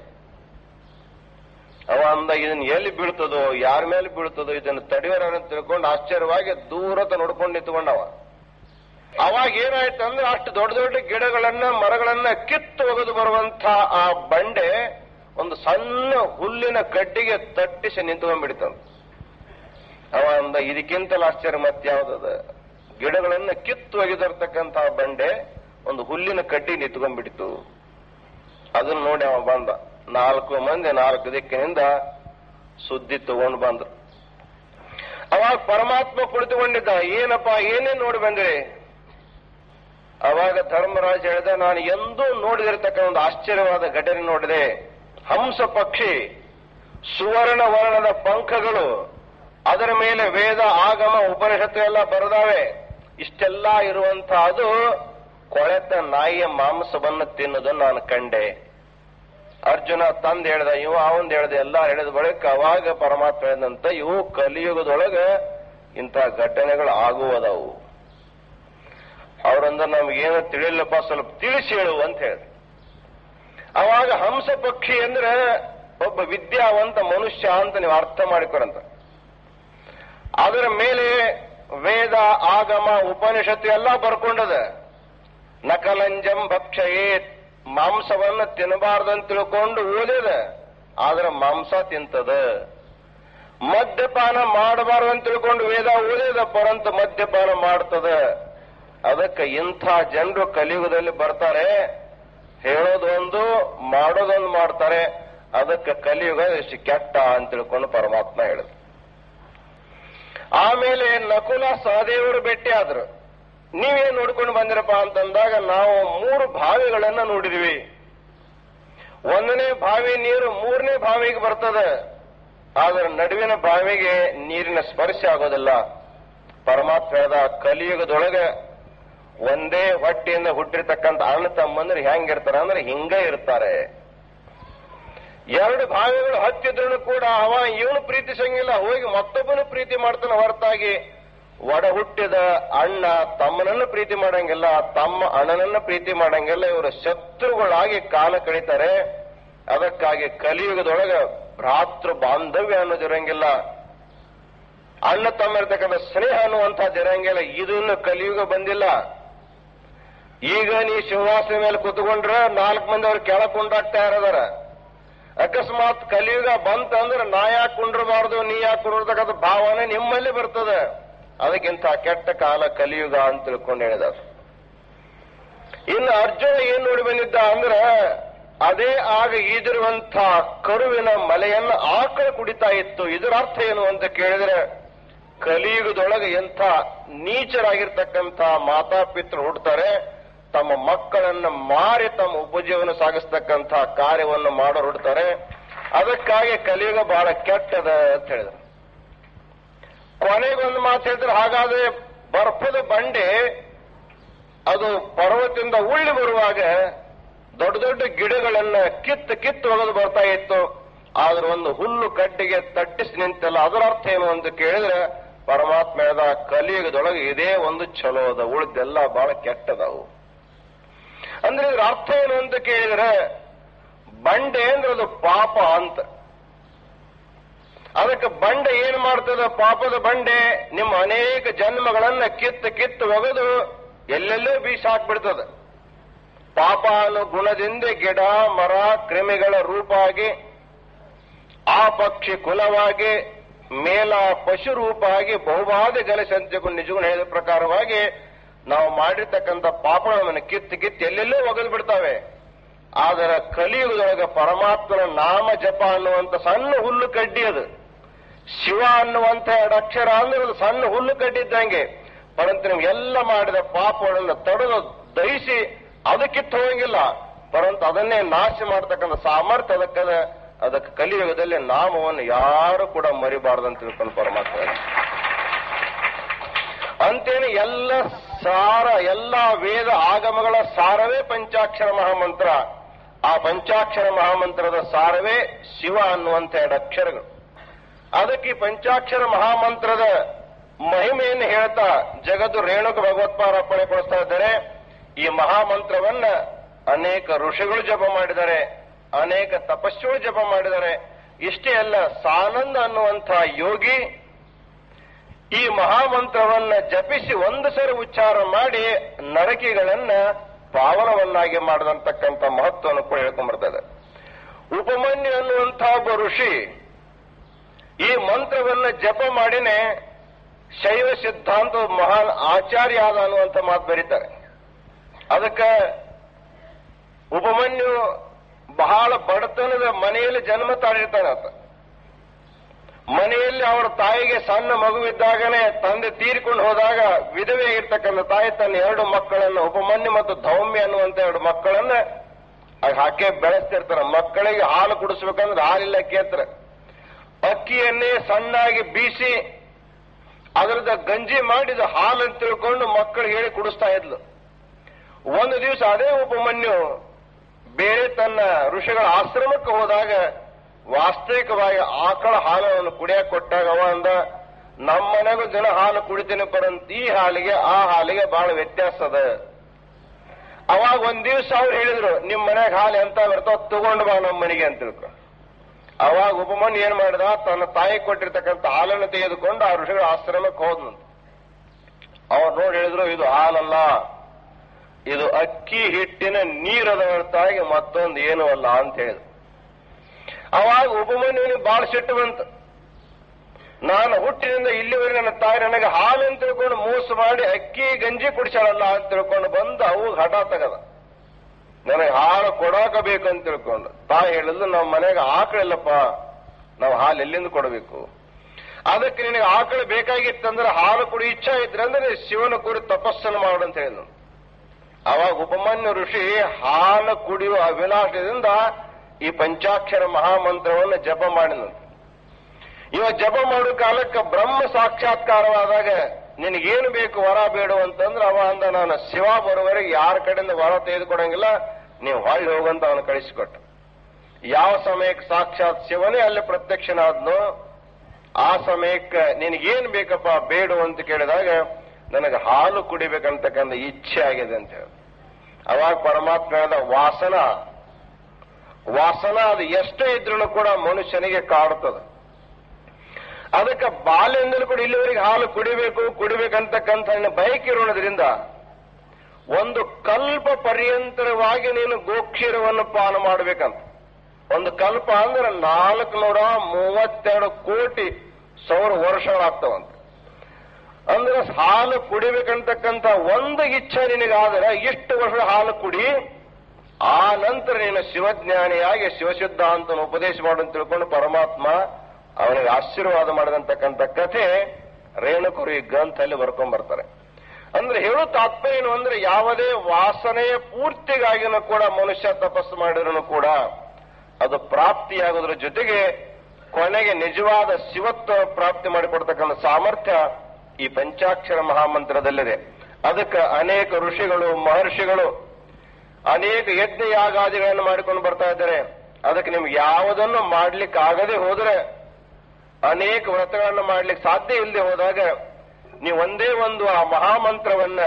ಅವ ಅಂದ ಇದನ್ನ ಎಲ್ಲಿ ಬೀಳ್ತದೋ, ಯಾರ ಮೇಲೆ ಬೀಳ್ತದೋ, ಇದನ್ನು ತಡೆಯೋರನ್ನ ತಿಳ್ಕೊಂಡು ಆಶ್ಚರ್ಯವಾಗಿ ದೂರತ ನೋಡ್ಕೊಂಡು ನಿಂತ್ಕೊಂಡವ. ಅವಾಗ ಏನಾಯ್ತು ಅಂದ್ರೆ ಅಷ್ಟು ದೊಡ್ಡ ದೊಡ್ಡ ಗಿಡಗಳನ್ನ ಮರಗಳನ್ನ ಕಿತ್ತು ಒಗೆದು ಬರುವಂತ ಆ ಬಂಡೆ ಒಂದು ಸಣ್ಣ ಹುಲ್ಲಿನ ಕಡ್ಡಿಗೆ ತಟ್ಟಿಸಿ ನಿಂತ್ಕೊಂಡ್ಬಿಡ್ತಂತ. ಅವ ಅಂದ ಇದಕ್ಕಿಂತಲೂ ಆಶ್ಚರ್ಯ ಮತ್ತೆ ಯಾವ್ದದ, ಗಿಡಗಳನ್ನ ಕಿತ್ತು ಒಗೆದಿರ್ತಕ್ಕಂಥ ಬಂಡೆ ಒಂದು ಹುಲ್ಲಿನ ಕಡ್ಡಿ ನಿಂತ್ಕೊಂಡ್ಬಿಡ್ತು. ಅದನ್ನ ನೋಡಿ ಅವ ಬಂದ. ನಾಲ್ಕು ಮಂದಿ ನಾಲ್ಕು ದಿಕ್ಕಿನಿಂದ ಸುದ್ದಿ ತಗೊಂಡು ಬಂದ್ರು. ಅವಾಗ ಪರಮಾತ್ಮ ಕುಳಿತುಕೊಂಡಿದ್ದ. ಏನಪ್ಪಾ ಏನೇನ್ ನೋಡಿ ಬಂದ್ರಿ? ಅವಾಗ ಧರ್ಮರಾಜ ಹೇಳಿದ, ನಾನು ಎಂದೂ ನೋಡಿದಿರ್ತಕ್ಕಂಥ ಒಂದು ಆಶ್ಚರ್ಯವಾದ ಘಟನೆ ನೋಡಿದೆ. ಹಂಸ ಪಕ್ಷಿ, ಸುವರ್ಣ ವರ್ಣದ ಪಂಖಗಳು, ಅದರ ಮೇಲೆ ವೇದ, ಆಗಮ, ಉಪನಿಷತ್ತು ಎಲ್ಲ ಬರೆದಾವೆ. ಇಷ್ಟೆಲ್ಲ ಇರುವಂತ ಅದು ಕೊಳೆತ ನಾಯಿಯ ಮಾಂಸವನ್ನು ತಿನ್ನೋದನ್ನು ನಾನು ಕಂಡೆ. ಅರ್ಜುನ ತಂದ್ ಹೇಳ್ದ, ಇವ ಅವಂದ್ ಹೇಳ್ದ, ಎಲ್ಲ ಹೇಳಿದ ಬಳಿಕ ಅವಾಗ ಪರಮಾತ್ಮ ಹೇಳಿದಂತ, ಇವು ಕಲಿಯುಗದೊಳಗ ಇಂಥ ಘಟನೆಗಳು ಆಗುವುದವು. ಅವ್ರಂದ್ರೆ ನಮ್ಗೇನು ತಿಳಿಲ್ಲಪ್ಪ, ಸ್ವಲ್ಪ ತಿಳಿಸಿ ಹೇಳು ಅಂತ ಹೇಳಿದ್ರು. ಅವಾಗ ಹಂಸ ಪಕ್ಷಿ ಅಂದ್ರೆ ಒಬ್ಬ ವಿದ್ಯಾವಂತ ಮನುಷ್ಯ ಅಂತ ನೀವು ಅರ್ಥ ಮಾಡಿಕೊರಂತ. ಅದರ ಮೇಲೆ ವೇದ, ಆಗಮ, ಉಪನಿಷತ್ತು ಎಲ್ಲ ಬರ್ಕೊಂಡದ. ನಕಲಂಜಂ ಭಕ್ಷಯೇತ್, ಮಾಂಸವನ್ನ ತಿನ್ನಬಾರ್ದಂತ ತಿಳ್ಕೊಂಡು ಓದಿದ, ಆದ್ರೆ ಮಾಂಸ ತಿಂತದ. ಮದ್ಯಪಾನ ಮಾಡಬಾರ್ದು ಅಂತ ತಿಳ್ಕೊಂಡು ವೇದ ಓದಿದ, ಪರಂತು ಮದ್ಯಪಾನ ಮಾಡ್ತದ. ಅದಕ್ಕೆ ಇಂಥ ಜನರು ಕಲಿಯುಗದಲ್ಲಿ ಬರ್ತಾರೆ, ಹೇಳೋದೊಂದು ಮಾಡೋದೊಂದು ಮಾಡ್ತಾರೆ. ಅದಕ್ಕೆ ಕಲಿಯುಗ ಎಷ್ಟು ಕೆಟ್ಟ ಅಂತ ತಿಳ್ಕೊಂಡು ಪರಮಾತ್ಮ ಹೇಳಿದ್ರು. ಆಮೇಲೆ ನಕುಲ ಸಹದೇವರು ಭೇಟಿ ಆದ್ರು. ನೀವೇನ್ ನೋಡ್ಕೊಂಡು ಬಂದಿರಪ್ಪ ಅಂತಂದಾಗ ನಾವು ಮೂರು ಬಾವಿಗಳನ್ನ ನೋಡಿದ್ವಿ. ಒಂದನೇ ಬಾವಿ ನೀರು ಮೂರನೇ ಬಾವಿಗೆ ಬರ್ತದೆ, ಆದ್ರೆ ನಡುವಿನ ಬಾವಿಗೆ ನೀರಿನ ಸ್ಪರ್ಶ ಆಗೋದಿಲ್ಲ. ಪರಮಾತ್ಮ ಹೇಳ್ದ, ಕಲಿಯುಗದೊಳಗೆ ಒಂದೇ ಹೊಟ್ಟೆಯಿಂದ ಹುಟ್ಟಿರ್ತಕ್ಕಂಥ ಅಣ್ಣ ತಮ್ಮಂದ್ರೆ ಹೆಂಗಿರ್ತಾರ ಅಂದ್ರೆ ಹಿಂಗ ಇರ್ತಾರೆ. ಎರಡು ಬಾವಿಗಳು ಹತ್ತಿದ್ರು ಕೂಡ ಅವ ಇವನು ಪ್ರೀತಿಸಂಗಿಲ್ಲ, ಹೋಗಿ ಮತ್ತೊಬ್ಬನು ಪ್ರೀತಿ ಮಾಡ್ತಾನೆ ಹೊರತಾಗಿ ಒಡ ಹುಟ್ಟಿದ ಅಣ್ಣ ತಮ್ಮನನ್ನು ಪ್ರೀತಿ ಮಾಡಂಗಿಲ್ಲ, ತಮ್ಮ ಅಣ್ಣನನ್ನ ಪ್ರೀತಿ ಮಾಡಂಗಿಲ್ಲ. ಇವರು ಶತ್ರುಗಳಾಗಿ ಕಾಲ ಕಳೀತಾರೆ. ಅದಕ್ಕಾಗಿ ಕಲಿಯುಗದೊಳಗೆ ಭ್ರಾತೃ ಬಾಂಧವ್ಯ ಅನ್ನೋದಿರಂಗಿಲ್ಲ, ಅಣ್ಣ ತಮ್ಮ ಇರ್ತಕ್ಕಂಥ ಸ್ನೇಹ ಅನ್ನುವಂಥದ್ದು ಇರಂಗಿಲ್ಲ. ಇದನ್ನು ಕಲಿಯುಗ ಬಂದಿಲ್ಲ. ಈಗ ನೀ ಸಿಂಹಾಸನ ಮೇಲೆ ಕೂತ್ಕೊಂಡ್ರೆ ನಾಲ್ಕು ಮಂದಿ ಅವ್ರು ಕೆಳಕ್ ಕುಂಡಾಗ್ತಾ ಇರೋದಾರ. ಅಕಸ್ಮಾತ್ ಕಲಿಯುಗ ಬಂತಂದ್ರೆ ನಾ ಯಾಕೆ ಕುಂಡ್ರಬಾರ್ದು, ನೀ ಯಾಕೆ ಕುಂಡ್ರತಕ್ಕಂಥ ಭಾವನೆ ನಿಮ್ಮಲ್ಲಿ ಬರ್ತದೆ. ಅದಕ್ಕಿಂತ ಕೆಟ್ಟ ಕಾಲ ಕಲಿಯುಗ ಅಂತ ತಿಳ್ಕೊಂಡು ಹೇಳಿದ. ಇನ್ನು ಅರ್ಜುನ ಏನ್ ನೋಡಿ ಬಂದಿದ್ದ ಅಂದ್ರೆ ಅದೇ ಆಗ ಈದಿರುವಂತ ಕರುವಿನ ಮಲೆಯನ್ನ ಆಕಳ ಕುಡಿತಾ ಇತ್ತು. ಇದರ ಅರ್ಥ ಏನು ಅಂತ ಕೇಳಿದ್ರೆ, ಕಲಿಯುಗದೊಳಗೆ ಎಂಥ ನೀಚರಾಗಿರ್ತಕ್ಕಂಥ ಮಾತಾಪಿತೃ ಹುಡ್ತಾರೆ, ತಮ್ಮ ಮಕ್ಕಳನ್ನ ಮಾರಿ ತಮ್ಮ ಉಪಜೀವನ ಸಾಗಿಸ್ತಕ್ಕಂಥ ಕಾರ್ಯವನ್ನು ಮಾಡೋ ಹುಡ್ತಾರೆ. ಅದಕ್ಕಾಗಿ ಕಲಿಯುಗ ಬಹಳ ಕೆಟ್ಟದ ಅಂತ ಹೇಳಿದ್ರು. ಕೊನೆಗೊಂದು ಮಾತು ಹೇಳಿದ್ರೆ, ಹಾಗಾದ್ರೆ ಬರ್ಫದ ಬಂಡೆ ಅದು ಪರ್ವತದಿಂದ ಉಳ್ಳಿ ಬರುವಾಗ ದೊಡ್ಡ ದೊಡ್ಡ ಗಿಡಗಳನ್ನ ಕಿತ್ತು ಕಿತ್ತು ಒಗೆದು ಬರ್ತಾ ಇತ್ತು, ಆದ್ರೆ ಒಂದು ಹುಲ್ಲು ಕಡ್ಡಿಗೆ ತಟ್ಟಿಸಿ ನಿಂತಲ್ಲ, ಅದರ ಅರ್ಥ ಏನು ಅಂತ ಕೇಳಿದ್ರೆ ಪರಮಾತ್ಮ ಹೇಳ್ದ, ಕಲಿಯುಗದೊಳಗೆ ಇದೇ ಒಂದು ಚಲೋ ಅದ, ಉಳಿದೆಲ್ಲ ಬಹಳ ಕೆಟ್ಟದವು. ಅಂದ್ರೆ ಇದ್ರ ಅರ್ಥ ಏನು ಅಂತ ಕೇಳಿದ್ರೆ, ಬಂಡೆ ಅಂದ್ರೆ ಅದು ಪಾಪ ಅಂತ. ಅದಕ್ಕೆ ಬಂಡೆ ಏನ್ ಮಾಡ್ತದ, ಪಾಪದ ಬಂಡೆ ನಿಮ್ಮ ಅನೇಕ ಜನ್ಮಗಳನ್ನ ಕಿತ್ತು ಕಿತ್ತು ಒಗೆದು ಎಲ್ಲೆಲ್ಲೋ ಬೀಸ ಹಾಕ್ಬಿಡ್ತದೆ. ಪಾಪ ಅನ್ನೋ ಗುಣದಿಂದ ಗಿಡ ಮರ ಕ್ರಿಮಿಗಳ ರೂಪಾಗಿ, ಆ ಪಕ್ಷಿ ಕುಲವಾಗಿ, ಮೇಲ ಪಶು ರೂಪಾಗಿ ಬಹುವಾದ ಗಲಸಂತೆಗಳು ನಿಜಗೂ ಹೇಳಿದ ಪ್ರಕಾರವಾಗಿ ನಾವು ಮಾಡಿರ್ತಕ್ಕಂಥ ಪಾಪಗಳನ್ನು ಕಿತ್ತು ಕಿತ್ತು ಎಲ್ಲೆಲ್ಲೋ ಒಗೆದು ಬಿಡ್ತಾವೆ. ಆದರೆ ಕಲಿಯುಗದೊಳಗೆ ಪರಮಾತ್ಮನ ನಾಮ ಜಪ ಅನ್ನುವಂಥ ಸಣ್ಣ ಹುಲ್ಲು ಕಡ್ಡಿ ಅದು. ಶಿವ ಅನ್ನುವಂಥ ಎರಡು ಅಕ್ಷರ ಅಂದ್ರೆ ಅದು ಸಣ್ಣ ಹುಲ್ಲು ಕಡ್ಡಿದ್ದಂಗೆ. ಪರಂತು ನೀವು ಎಲ್ಲ ಮಾಡಿದ ಪಾಪಗಳನ್ನು ತಡೆದು ದಹಿಸಿ ಅದಕ್ಕಿತ್ತು ಹೋಗಿಲ್ಲ, ಪರಂತು ಅದನ್ನೇ ನಾಶ ಮಾಡತಕ್ಕಂಥ ಸಾಮರ್ಥ್ಯ ಅದಕ್ಕದ. ಅದಕ್ಕೆ ಕಲಿಯುಗದಲ್ಲಿ ನಾಮವನ್ನು ಯಾರು ಕೂಡ ಮರಿಬಾರ್ದಂತ ತಿಳ್ಕೊಂಡು ಪರಮಾತ್ಮ. ಅಂತೇನೆ ಎಲ್ಲ ಸಾರ, ಎಲ್ಲ ವೇದ ಆಗಮಗಳ ಸಾರವೇ ಪಂಚಾಕ್ಷರ ಮಹಾಮಂತ್ರ. ಆ ಪಂಚಾಕ್ಷರ ಮಹಾಮಂತ್ರದ ಸಾರವೇ ಶಿವ ಅನ್ನುವಂಥ ಎರಡು ಅಕ್ಷರಗಳು. ಅದಕ್ಕೆ ಈ ಪಂಚಾಕ್ಷರ ಮಹಾಮಂತ್ರದ ಮಹಿಮೆಯನ್ನು ಹೇಳ್ತಾ ಜಗದ್ದು ರೇಣುಕ ಭಗವತ್ಪಾರಾರ್ಪಣೆ ಕೊಡಿಸ್ತಾ ಇದ್ದಾರೆ. ಈ ಮಹಾಮಂತ್ರವನ್ನ ಅನೇಕ ಋಷಿಗಳು ಜಪ ಮಾಡಿದ್ದಾರೆ, ಅನೇಕ ತಪಸ್ಸುಗಳು ಜಪ ಮಾಡಿದ್ದಾರೆ. ಇಷ್ಟೇ ಅಲ್ಲ, ಸಾನಂದ ಅನ್ನುವಂಥ ಯೋಗಿ ಈ ಮಹಾಮಂತ್ರವನ್ನ ಜಪಿಸಿ ಒಂದು ಸರಿ ಉಚ್ಚಾರ ಮಾಡಿ ನರಕಿಗಳನ್ನ ಪಾವನವನ್ನಾಗಿ ಮಾಡದಂತಕ್ಕಂಥ ಮಹತ್ವವನ್ನು ಕೂಡ ಹೇಳ್ಕೊಂಡ್ಬರ್ತದೆ. ಉಪಮನ್ಯು ಅನ್ನುವಂಥ ಒಬ್ಬ ಋಷಿ ಈ ಮಂತ್ರವನ್ನ ಜಪ ಮಾಡಿನೇ ಶೈವ ಸಿದ್ಧಾಂತ ಮಹಾನ್ ಆಚಾರ್ಯ ಆದ ಅನ್ನುವಂಥ ಮಾತು ಬರೀತಾರೆ. ಅದಕ್ಕೆ ಉಪಮನ್ಯು ಬಹಳ ಬಡತನದ ಮನೆಯಲ್ಲಿ ಜನ್ಮ ತಾಳಿರ್ತಾನೆ. ಆತ ಮನೆಯಲ್ಲಿ ಅವರ ತಾಯಿಗೆ ಸಣ್ಣ ಮಗುವಿದ್ದಾಗನೇ ತಂದೆ ತೀರಿಕೊಂಡು ಹೋದಾಗ ವಿಧವೆ ಇರ್ತಕ್ಕಂಥ ತಾಯಿ ತನ್ನ ಎರಡು ಮಕ್ಕಳನ್ನು, ಉಪಮನ್ಯು ಮತ್ತು ಧೌಮ್ಯ ಅನ್ನುವಂಥ ಎರಡು ಮಕ್ಕಳನ್ನ ಹಾಕಿ ಬೆಳೆಸ್ತಿರ್ತಾರೆ. ಮಕ್ಕಳಿಗೆ ಹಾಲು ಕುಡಿಸ್ಬೇಕಂದ್ರೆ ಹಾಲಿಲ್ಲ ಕೇಳ್ತಾರೆ. ಅಕ್ಕಿಯನ್ನೇ ಸಣ್ಣಾಗಿ ಬೀಸಿ ಅದರದ ಗಂಜಿ ಮಾಡಿದ ಹಾಲನ್ನು ತಿಳ್ಕೊಂಡು ಮಕ್ಕಳಿಗೆ ಹೇಳಿ ಕುಡಿಸ್ತಾ ಇದ್ಲು. ಒಂದು ದಿವಸ ಅದೇ ಉಪಮನ್ಯು ಬೇರೆ ತನ್ನ ಋಷಿಗಳ ಆಶ್ರಮಕ್ಕೆ ಹೋದಾಗ ವಾಸ್ತವಿಕವಾಗಿ ಆಕಳ ಹಾಲನ್ನು ಕುಡಿಯಕ್ಕೆ ಕೊಟ್ಟಾಗ ಅವ ಅಂದ, ನಮ್ಮ ಮನೆಗೂ ಜನ ಹಾಲು ಕುಡಿತೀನಿ ಪರಂತ ಈ ಹಾಲಿಗೆ ಆ ಹಾಲಿಗೆ ಬಹಳ ವ್ಯತ್ಯಾಸ ಅದ. ಅವಾಗ ಒಂದ್ ದಿವಸ ಅವ್ರು ಹೇಳಿದ್ರು, ನಿಮ್ ಮನೆಗೆ ಹಾಲು ಎಂತ ಬರ್ತಾವ ತಗೊಂಡು ಬಾ ನಮ್ಮ ಮನೆಗೆ ಅಂತ ತಿಳ್ಕೊ. ಅವಾಗ ಉಪಮನ್ಯು ಏನ್ ಮಾಡಿದ, ತನ್ನ ತಾಯಿ ಕೊಟ್ಟಿರ್ತಕ್ಕಂಥ ಹಾಲನ್ನು ತೆಗೆದುಕೊಂಡು ಆ ಋಷಿಗಳ ಆಶ್ರಮಕ್ಕೆ ಹೋದ್ನಂತ. ಅವ್ರು ನೋಡಿ ಹೇಳಿದ್ರು, ಇದು ಹಾಲಲ್ಲ, ಇದು ಅಕ್ಕಿ ಹಿಟ್ಟಿನ ನೀರದ ಹೊರತಾಗಿ ಮತ್ತೊಂದು ಏನೂ ಅಲ್ಲ ಅಂತ ಹೇಳಿದ್ರು. ಅವಾಗ ಉಪಮನ್ಯುವಿಗೆ ಬಹಳ ಸಿಟ್ಟು ಬಂತು. ನಾನು ಹುಟ್ಟಿನಿಂದ ಇಲ್ಲಿವರೆಗೆ ನನ್ನ ತಾಯಿ ನನಗೆ ಹಾಲು ಅಂತ ತಿಳ್ಕೊಂಡು ಮೋಸ ಮಾಡಿ ಅಕ್ಕಿ ಗಂಜಿ ಕುಡಿಸಾಳಲ್ಲ ಅಂತ ತಿಳ್ಕೊಂಡು ಬಂದು ಅವು ಹಠ ತಗದ ನನಗೆ ಹಾಲು ಕೊಡಾಕ ಬೇಕು ಅಂತ ತಿಳ್ಕೊಂಡು. ತಾಯಿ ಹೇಳಿದ್ಲು, ನಮ್ಮ ಮನೆಗೆ ಆಕಳಿಲ್ಲಪ್ಪ, ನಾವು ಹಾಲು ಎಲ್ಲಿಂದ ಕೊಡಬೇಕು? ಅದಕ್ಕೆ ನಿನಗೆ ಆಕಳು ಬೇಕಾಗಿತ್ತಂದ್ರೆ ಹಾಲು ಕುಡಿ ಇಚ್ಛಾ ಇದ್ರೆ ಅಂದ್ರೆ ಶಿವನ ಕುರಿತು ತಪಸ್ಸನ್ನು ಮಾಡು ಅಂತ ಹೇಳಿದ್ನು. ಅವಾಗ ಉಪಮನ್ಯು ಋಷಿ ಹಾಲು ಕುಡಿಯುವ ಅಭಿಲಾಷದಿಂದ ಈ ಪಂಚಾಕ್ಷರ ಮಹಾಮಂತ್ರವನ್ನು ಜಪ ಮಾಡಿದಂತೆ. ಇವಾಗ ಜಪ ಮಾಡೋ ಕಾಲಕ್ಕೆ ಬ್ರಹ್ಮ ಸಾಕ್ಷಾತ್ಕಾರವಾದಾಗ ನಿನಗೇನು ಬೇಕು ವರ ಬೇಡು ಅಂತಂದ್ರೆ ಅವ ಅಂದ, ನಾನು ಶಿವ ಬರುವವರೆಗೆ ಯಾರ ಕಡೆಯಿಂದ ವರ ತೆಗೆದುಕೊಡಂಗಿಲ್ಲ, ನೀವು ಹೊಳ್ಳಿ ಹೋಗಂತ ಅವನು ಕಳಿಸಿಕೊಟ್ಟ. ಯಾವ ಸಮಯಕ್ಕೆ ಸಾಕ್ಷಾತ್ ಶಿವನೇ ಅಲ್ಲಿ ಪ್ರತ್ಯಕ್ಷನಾದ್ನೋ ಆ ಸಮಯಕ್ಕೆ ನಿನಗೇನು ಬೇಕಪ್ಪ ಬೇಡು ಅಂತ ಕೇಳಿದಾಗ ನನಗೆ ಹಾಲು ಕುಡಿಬೇಕಂತಕ್ಕಂಥ ಇಚ್ಛೆ ಆಗಿದೆ ಅಂತ ಹೇಳಿ. ಅವಾಗ ಪರಮಾತ್ಮ ಹೇಳಿದ, ವಾಸನ ವಾಸನ ಅದು ಎಷ್ಟೇ ಇದ್ರೂ ಕೂಡ ಮನುಷ್ಯನಿಗೆ ಕಾಡುತ್ತದೆ. ಅದಕ್ಕೆ ಬಾಲ್ಯದಿಂದಲೂ ಕೂಡ ಇಲ್ಲಿವರೆಗೆ ಹಾಲು ಕುಡಿಬೇಕು ಕುಡಿಬೇಕಂತಕ್ಕಂಥ ಬಯಕೆ ಇರೋದ್ರಿಂದ ಒಂದು ಕಲ್ಪ ಪರ್ಯಂತರವಾಗಿ ನೀನು ಗೋಕ್ಷೀರವನ್ನು ಪಾನ ಮಾಡಬೇಕಂತ. ಒಂದು ಕಲ್ಪ ಅಂದ್ರೆ ನಾಲ್ಕು ನೂರ ಮೂವತ್ತೆರಡು ಕೋಟಿ ಸಾವಿರ ವರ್ಷಗಳಾಗ್ತಾವಂತ. ಅಂದ್ರೆ ಹಾಲು ಕುಡಿಬೇಕಂತಕ್ಕಂಥ ಒಂದು ಇಚ್ಛೆ ನಿನಗಾದರೆ ಇಷ್ಟು ವರ್ಷ ಹಾಲು ಕುಡಿ, ಆ ನಂತರ ನೀನು ಶಿವಜ್ಞಾನಿಯಾಗಿ ಶಿವಸಿದ್ಧಾಂತನ ಉಪದೇಶ ಮಾಡು ಅಂತ ತಿಳ್ಕೊಂಡು ಪರಮಾತ್ಮ ಅವನಿಗೆ ಆಶೀರ್ವಾದ ಮಾಡಿದಂತಕ್ಕಂಥ ಕಥೆ ರೇಣುಕರು ಈ ಗ್ರಂಥದಲ್ಲಿ ಬರ್ಕೊಂಡ್ ಬರ್ತಾರೆ. ಅಂದ್ರೆ ಹೇಳೋ ತಾತ್ಪರ್ಯ ಏನು ಅಂದ್ರೆ ಯಾವುದೇ ವಾಸನೆಯ ಪೂರ್ತಿಗಾಗಿನೂ ಕೂಡ ಮನುಷ್ಯ ತಪಸ್ಸು ಮಾಡಿದ್ರು ಕೂಡ ಅದು ಪ್ರಾಪ್ತಿಯಾಗೋದ್ರ ಜೊತೆಗೆ ಕೊನೆಗೆ ನಿಜವಾದ ಶಿವತ್ವ ಪ್ರಾಪ್ತಿ ಮಾಡಿಕೊಡ್ತಕ್ಕಂಥ ಸಾಮರ್ಥ್ಯ ಈ ಪಂಚಾಕ್ಷರ ಮಹಾಮಂತ್ರದಲ್ಲಿದೆ. ಅದಕ್ಕೆ ಅನೇಕ ಋಷಿಗಳು ಮಹರ್ಷಿಗಳು ಅನೇಕ ಯಜ್ಞ ಯಾಗಾದಿಗಳನ್ನು ಮಾಡಿಕೊಂಡು ಬರ್ತಾ ಇದ್ದಾರೆ. ಅದಕ್ಕೆ ನಿಮ್ಗೆ ಯಾವುದನ್ನು ಮಾಡ್ಲಿಕ್ಕೆ ಆಗದೆ ಹೋದ್ರೆ, ಅನೇಕ ವ್ರತಗಳನ್ನು ಮಾಡ್ಲಿಕ್ಕೆ ಸಾಧ್ಯ ಇಲ್ಲದೆ ಹೋದಾಗ ನೀವು ಒಂದೇ ಒಂದು ಆ ಮಹಾಮಂತ್ರವನ್ನ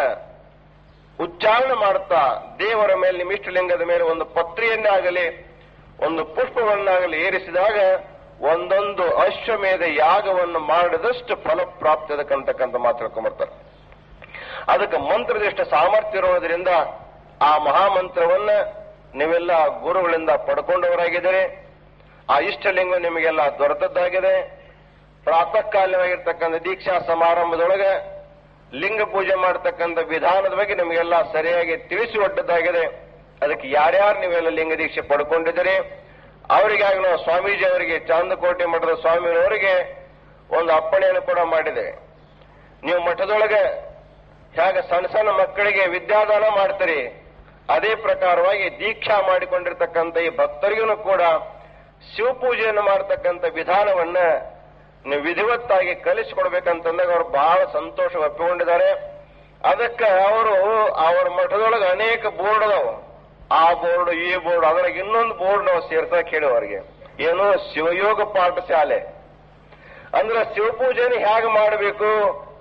ಉಚ್ಚಾರಣೆ ಮಾಡುತ್ತಾ ದೇವರ ಮೇಲೆ ನಿಮ್ಮ ಇಷ್ಟಲಿಂಗದ ಮೇಲೆ ಒಂದು ಪತ್ರಿಯನ್ನಾಗಲಿ ಒಂದು ಪುಷ್ಪವನ್ನಾಗಲಿ ಏರಿಸಿದಾಗ ಒಂದೊಂದು ಅಶ್ವಮೇಧ ಯಾಗವನ್ನು ಮಾಡಿದಷ್ಟು ಫಲಪ್ರಾಪ್ತಿ ಅದಕ್ಕಂತಕ್ಕಂಥ ಮಾತಾಡ್ಕೊಂಡ್ಬರ್ತಾರೆ. ಅದಕ್ಕೆ ಮಂತ್ರದಷ್ಟು ಸಾಮರ್ಥ್ಯ ಇರೋದ್ರಿಂದ ಆ ಮಹಾಮಂತ್ರವನ್ನ ನೀವೆಲ್ಲ ಗುರುಗಳಿಂದ ಪಡ್ಕೊಂಡವರಾಗಿದ್ದೀರಿ. ಆ ಇಷ್ಟಲಿಂಗ ನಿಮಗೆಲ್ಲ ದೊರೆತದ್ದಾಗಿದೆ. ಪ್ರಾತಃ ಕಾಲವಾಗಿರ್ತಕ್ಕಂಥ ದೀಕ್ಷಾ ಸಮಾರಂಭದೊಳಗೆ ಲಿಂಗ ಪೂಜೆ ಮಾಡತಕ್ಕಂಥ ವಿಧಾನದ ಬಗ್ಗೆ ನಿಮಗೆಲ್ಲ ಸರಿಯಾಗಿ ತಿಳಿಸಿಕೊಟ್ಟದ್ದಾಗಿದೆ. ಅದಕ್ಕೆ ಯಾರ್ಯಾರು ನೀವೆಲ್ಲ ಲಿಂಗ ದೀಕ್ಷೆ ಪಡ್ಕೊಂಡಿದ್ದೀರಿ ಅವರಿಗಾಗಿ ನಾವು ಸ್ವಾಮೀಜಿ ಅವರಿಗೆ, ಚಾಂದಕೋಟೆ ಮಠದ ಸ್ವಾಮಿಯವರಿಗೆ ಒಂದು ಅಪ್ಪಣೆಯನ್ನು ಕೂಡ ಮಾಡಿದ್ದೇವೆ. ನೀವು ಮಠದೊಳಗೆ ಹೇಗೆ ಸಣ್ಣ ಸಣ್ಣ ಮಕ್ಕಳಿಗೆ ವಿದ್ಯಾದಾನ ಮಾಡ್ತೀರಿ, ಅದೇ ಪ್ರಕಾರವಾಗಿ ದೀಕ್ಷಾ ಮಾಡಿಕೊಂಡಿರ್ತಕ್ಕಂಥ ಈ ಭಕ್ತರಿಗೂ ಕೂಡ ಶಿವಪೂಜೆಯನ್ನು ಮಾಡತಕ್ಕಂಥ ವಿಧಾನವನ್ನ ನೀವು ವಿಧಿವತ್ತಾಗಿ ಕಲಿಸಿಕೊಡ್ಬೇಕಂತಂದಾಗ ಅವರು ಬಹಳ ಸಂತೋಷ ಒಪ್ಪಿಕೊಂಡಿದ್ದಾರೆ. ಅದಕ್ಕೆ ಅವರು ಅವರ ಮಠದೊಳಗೆ ಅನೇಕ ಬೋರ್ಡ್ ಅದಾವ. ಆ ಬೋರ್ಡ್ ಈ ಬೋರ್ಡ್ ಅದ್ರಾಗ ಇನ್ನೊಂದು ಬೋರ್ಡ್ ನಾವು ಸೇರ್ಸಕ್ ಹೇಳಿ ಅವರಿಗೆ, ಏನು ಶಿವಯೋಗ ಪಾಠಶಾಲೆ ಅಂದ್ರೆ ಶಿವಪೂಜೆನ ಹೇಗೆ ಮಾಡಬೇಕು,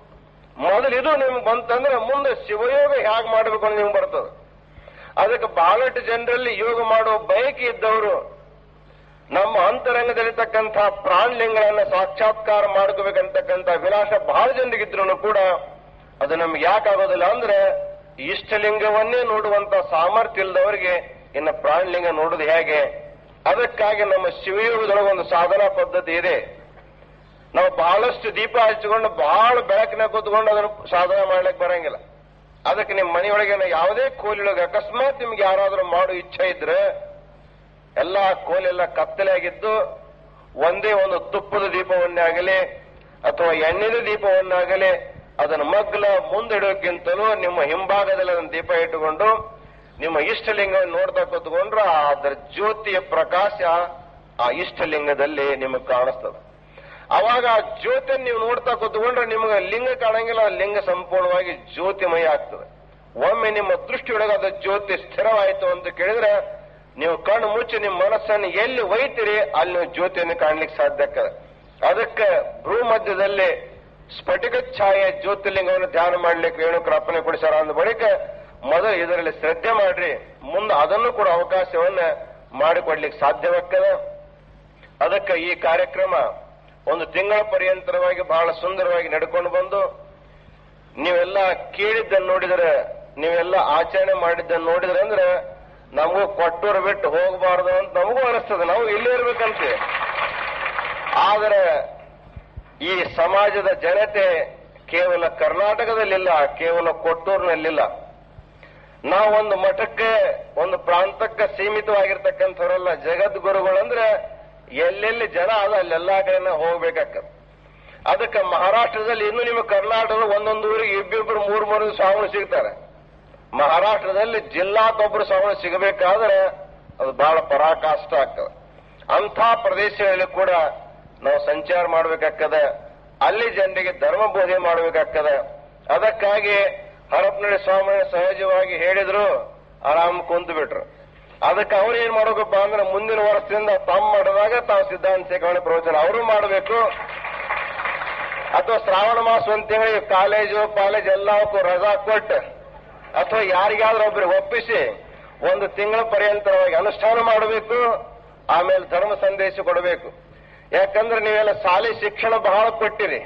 ಮೊದಲು ಇದು ನಿಮ್ಗೆ ಬಂತಂದ್ರೆ ಮುಂದೆ ಶಿವಯೋಗ ಹೇಗೆ ಮಾಡಬೇಕು ಅಂತ ನಿಮ್ಗೆ ಬರ್ತದೆ. ಅದಕ್ಕೆ ಬಹಳಷ್ಟು ಜನರಲ್ಲಿ ಯೋಗ ಮಾಡುವ ಬಯಕೆ ಇದ್ದವರು ನಮ್ಮ ಅಂತರಂಗದಲ್ಲಿರ್ತಕ್ಕಂಥ ಪ್ರಾಣಲಿಂಗಗಳನ್ನ ಸಾಕ್ಷಾತ್ಕಾರ ಮಾಡ್ಕೋಬೇಕಂತಕ್ಕಂಥ ವಿಲಾಸ ಬಹಳ ಜನರಿಗಿದ್ರು ಕೂಡ ಅದು ನಮ್ಗೆ ಯಾಕಾಗೋದಿಲ್ಲ ಅಂದ್ರೆ ಇಷ್ಟಲಿಂಗವನ್ನೇ ನೋಡುವಂತ ಸಾಮರ್ಥ್ಯ ಇಲ್ಲದವರಿಗೆ ಇನ್ನು ಪ್ರಾಣಲಿಂಗ ನೋಡುದು ಹೇಗೆ? ಅದಕ್ಕಾಗಿ ನಮ್ಮ ಶಿವಯೋಗದೊಳಗೆ ಒಂದು ಸಾಧನಾ ಪದ್ಧತಿ ಇದೆ. ನಾವು ಬಹಳಷ್ಟು ದೀಪ ಹಚ್ಚಿಕೊಂಡು ಬಹಳ ಬೆಳಕಿನ ಕೂತ್ಕೊಂಡು ಅದನ್ನು ಸಾಧನೆ ಮಾಡ್ಲಿಕ್ಕೆ ಬರಂಗಿಲ್ಲ. ಅದಕ್ಕೆ ನಿಮ್ಮ ಮನೆಯೊಳಗೆ ಯಾವುದೇ ಕೋಲಿಯೊಳಗೆ ಅಕಸ್ಮಾತ್ ನಿಮ್ಗೆ ಯಾರಾದ್ರೂ ಮಾಡೋ ಇಚ್ಛೆ ಇದ್ರೆ ಎಲ್ಲಾ ಕೋಲೆಲ್ಲ ಕತ್ತಲೆ ಆಗಿದ್ದು ಒಂದೇ ಒಂದು ತುಪ್ಪದ ದೀಪವನ್ನಾಗಲಿ ಅಥವಾ ಎಣ್ಣಿನ ದೀಪವನ್ನಾಗಲಿ ಅದನ್ನು ಮಗ್ಲ ಮುಂದಿಡೋಕ್ಕಿಂತಲೂ ನಿಮ್ಮ ಹಿಂಭಾಗದಲ್ಲಿ ಅದನ್ನು ದೀಪ ಇಟ್ಟುಕೊಂಡು ನಿಮ್ಮ ಇಷ್ಟಲಿಂಗವನ್ನು ನೋಡ್ತಾ ಕೂತ್ಕೊಂಡ್ರೆ ಅದರ ಜ್ಯೋತಿಯ ಪ್ರಕಾಶ ಆ ಇಷ್ಟಲಿಂಗದಲ್ಲಿ ನಿಮಗೆ ಕಾಣಿಸ್ತದೆ. ಅವಾಗ ಆ ಜ್ಯೋತಿಯನ್ನು ನೀವು ನೋಡ್ತಾ ಕೂತ್ಕೊಂಡ್ರೆ ನಿಮಗೆ ಲಿಂಗ ಕಾಣಂಗಿಲ್ಲ, ಲಿಂಗ ಸಂಪೂರ್ಣವಾಗಿ ಜ್ಯೋತಿಮಯ ಆಗ್ತದೆ. ಒಮ್ಮೆ ನಿಮ್ಮ ದೃಷ್ಟಿಯೊಳಗೆ ಅದು ಜ್ಯೋತಿ ಸ್ಥಿರವಾಯಿತು ಅಂತ ಕೇಳಿದ್ರೆ ನೀವು ಕಣ್ಣು ಮುಚ್ಚಿ ನಿಮ್ಮ ಮನಸ್ಸನ್ನು ಎಲ್ಲಿ ಒಯ್ತೀರಿ ಅಲ್ಲಿ ನೀವು ಜ್ಯೋತಿಯನ್ನು ಕಾಣ್ಲಿಕ್ಕೆ ಸಾಧ್ಯ ಆಗ್ತದೆ. ಅದಕ್ಕೆ ಭ್ರೂ ಮಧ್ಯದಲ್ಲಿ ಸ್ಫಟಿಕ ಛಾಯೆ ಜ್ಯೋತಿರ್ಲಿಂಗವನ್ನು ಧ್ಯಾನ ಮಾಡ್ಲಿಕ್ಕೆ ರೇಣುಕರ ಅಪ್ಪಣೆ ಕೊಡಿಸಾರ ಅಂದ ಬಳಿಕ ಮೊದಲು ಇದರಲ್ಲಿ ಶ್ರದ್ಧೆ ಮಾಡ್ರಿ, ಮುಂದೆ ಅದನ್ನು ಕೂಡ ಅವಕಾಶವನ್ನ ಮಾಡಿಕೊಡ್ಲಿಕ್ಕೆ ಸಾಧ್ಯವಾಗ್ತದೆ. ಅದಕ್ಕೆ ಈ ಕಾರ್ಯಕ್ರಮ ಒಂದು ತಿಂಗಳ ಪರ್ಯಂತರವಾಗಿ ಬಹಳ ಸುಂದರವಾಗಿ ನಡ್ಕೊಂಡು ಬಂದು ನೀವೆಲ್ಲ ಕೇಳಿದ್ದನ್ನು ನೋಡಿದರೆ, ನೀವೆಲ್ಲ ಆಚರಣೆ ಮಾಡಿದ್ದನ್ನು ನೋಡಿದ್ರೆ ಅಂದ್ರೆ ನಮಗೂ ಕೊಟ್ಟೂರು ಬಿಟ್ಟು ಹೋಗಬಾರ್ದು ಅಂತ ನಮಗೂ ಅನಿಸ್ತದೆ. ನಾವು ಇಲ್ಲೇ ಇರ್ಬೇಕಂತೆ. ಆದರೆ ಈ ಸಮಾಜದ ಜನತೆ ಕೇವಲ ಕರ್ನಾಟಕದಲ್ಲಿಲ್ಲ, ಕೇವಲ ಕೊಟ್ಟೂರಿನಲ್ಲಿಲ್ಲ. ನಾವೊಂದು ಮಠಕ್ಕೆ ಒಂದು ಪ್ರಾಂತಕ್ಕೆ ಸೀಮಿತವಾಗಿರ್ತಕ್ಕಂಥವರಲ್ಲ. ಜಗದ್ಗುರುಗಳಂದ್ರೆ ಎಲ್ಲೆಲ್ಲಿ ಜನ ಅದ ಅಲ್ಲೆಲ್ಲಾ ಕಡೆ ಹೋಗ್ಬೇಕಾಗ್ತದೆ. ಅದಕ್ಕೆ ಮಹಾರಾಷ್ಟ್ರದಲ್ಲಿ ಇನ್ನು ನಿಮ್ಮ ಕರ್ನಾಟಕದ ಒಂದೊಂದು ಊರಿಗೆ ಇಬ್ಬಿಬ್ರು ಮೂರ್ ಮೂರು ಸ್ವಾಮಿಗಳು ಸಿಗ್ತಾರೆ. ಮಹಾರಾಷ್ಟ್ರದಲ್ಲಿ ಜಿಲ್ಲಾಕೊಬ್ಬರು ಸ್ವಾಮಿಗಳು ಸಿಗಬೇಕಾದ್ರೆ ಅದು ಬಹಳ ಪರಾಕಾಷ್ಠ ಆಗ್ತದೆ. ಅಂಥ ಪ್ರದೇಶಗಳಲ್ಲಿ ಕೂಡ ನಾವು ಸಂಚಾರ ಮಾಡಬೇಕಾಗ್ತದೆ. ಅಲ್ಲಿ ಜನರಿಗೆ ಧರ್ಮ ಬೋಧನೆ ಮಾಡಬೇಕಾಗ್ತದೆ. ಅದಕ್ಕಾಗಿ ಹರಪನಹಳ್ಳಿ ಸ್ವಾಮಿ ಸಹಜವಾಗಿ ಹೇಳಿದ್ರು, ಆರಾಮ್ ಕುಂತು ಬಿಟ್ರು. ಅದಕ್ಕೆ ಅವ್ರು ಏನ್ ಮಾಡಬೇಕಪ್ಪ ಅಂದ್ರೆ ಮುಂದಿನ ವರ್ಷದಿಂದ ತಮ್ಮ ಮಾಡಿದಾಗ ತಾವು ಸಿದ್ಧಾಂತ ಸೇಕರಣೆ ಪ್ರವಚನ ಅವರು ಮಾಡಬೇಕು. ಅಥವಾ ಶ್ರಾವಣ ಮಾಸ ಒಂದ್ ತಿಂಗಳಿಗೆ ಕಾಲೇಜು ಪಾಲೇಜ್ ಎಲ್ಲಕ್ಕೂ ರಜಾ ಕೊಟ್ಟು ಅಥವಾ ಯಾರಿಗಾದ್ರೂ ಒಬ್ಬರಿಗೆ ಒಪ್ಪಿಸಿ ಒಂದು ತಿಂಗಳ ಪರ್ಯಂತರವಾಗಿ ಅನುಷ್ಠಾನ ಮಾಡಬೇಕು. ಆಮೇಲೆ ಧರ್ಮ ಸಂದೇಶ ಕೊಡಬೇಕು. ಯಾಕಂದ್ರೆ ನೀವೆಲ್ಲ ಶಾಲೆ ಶಿಕ್ಷಣ ಬಹಳ ಕೊಟ್ಟಿರಿ.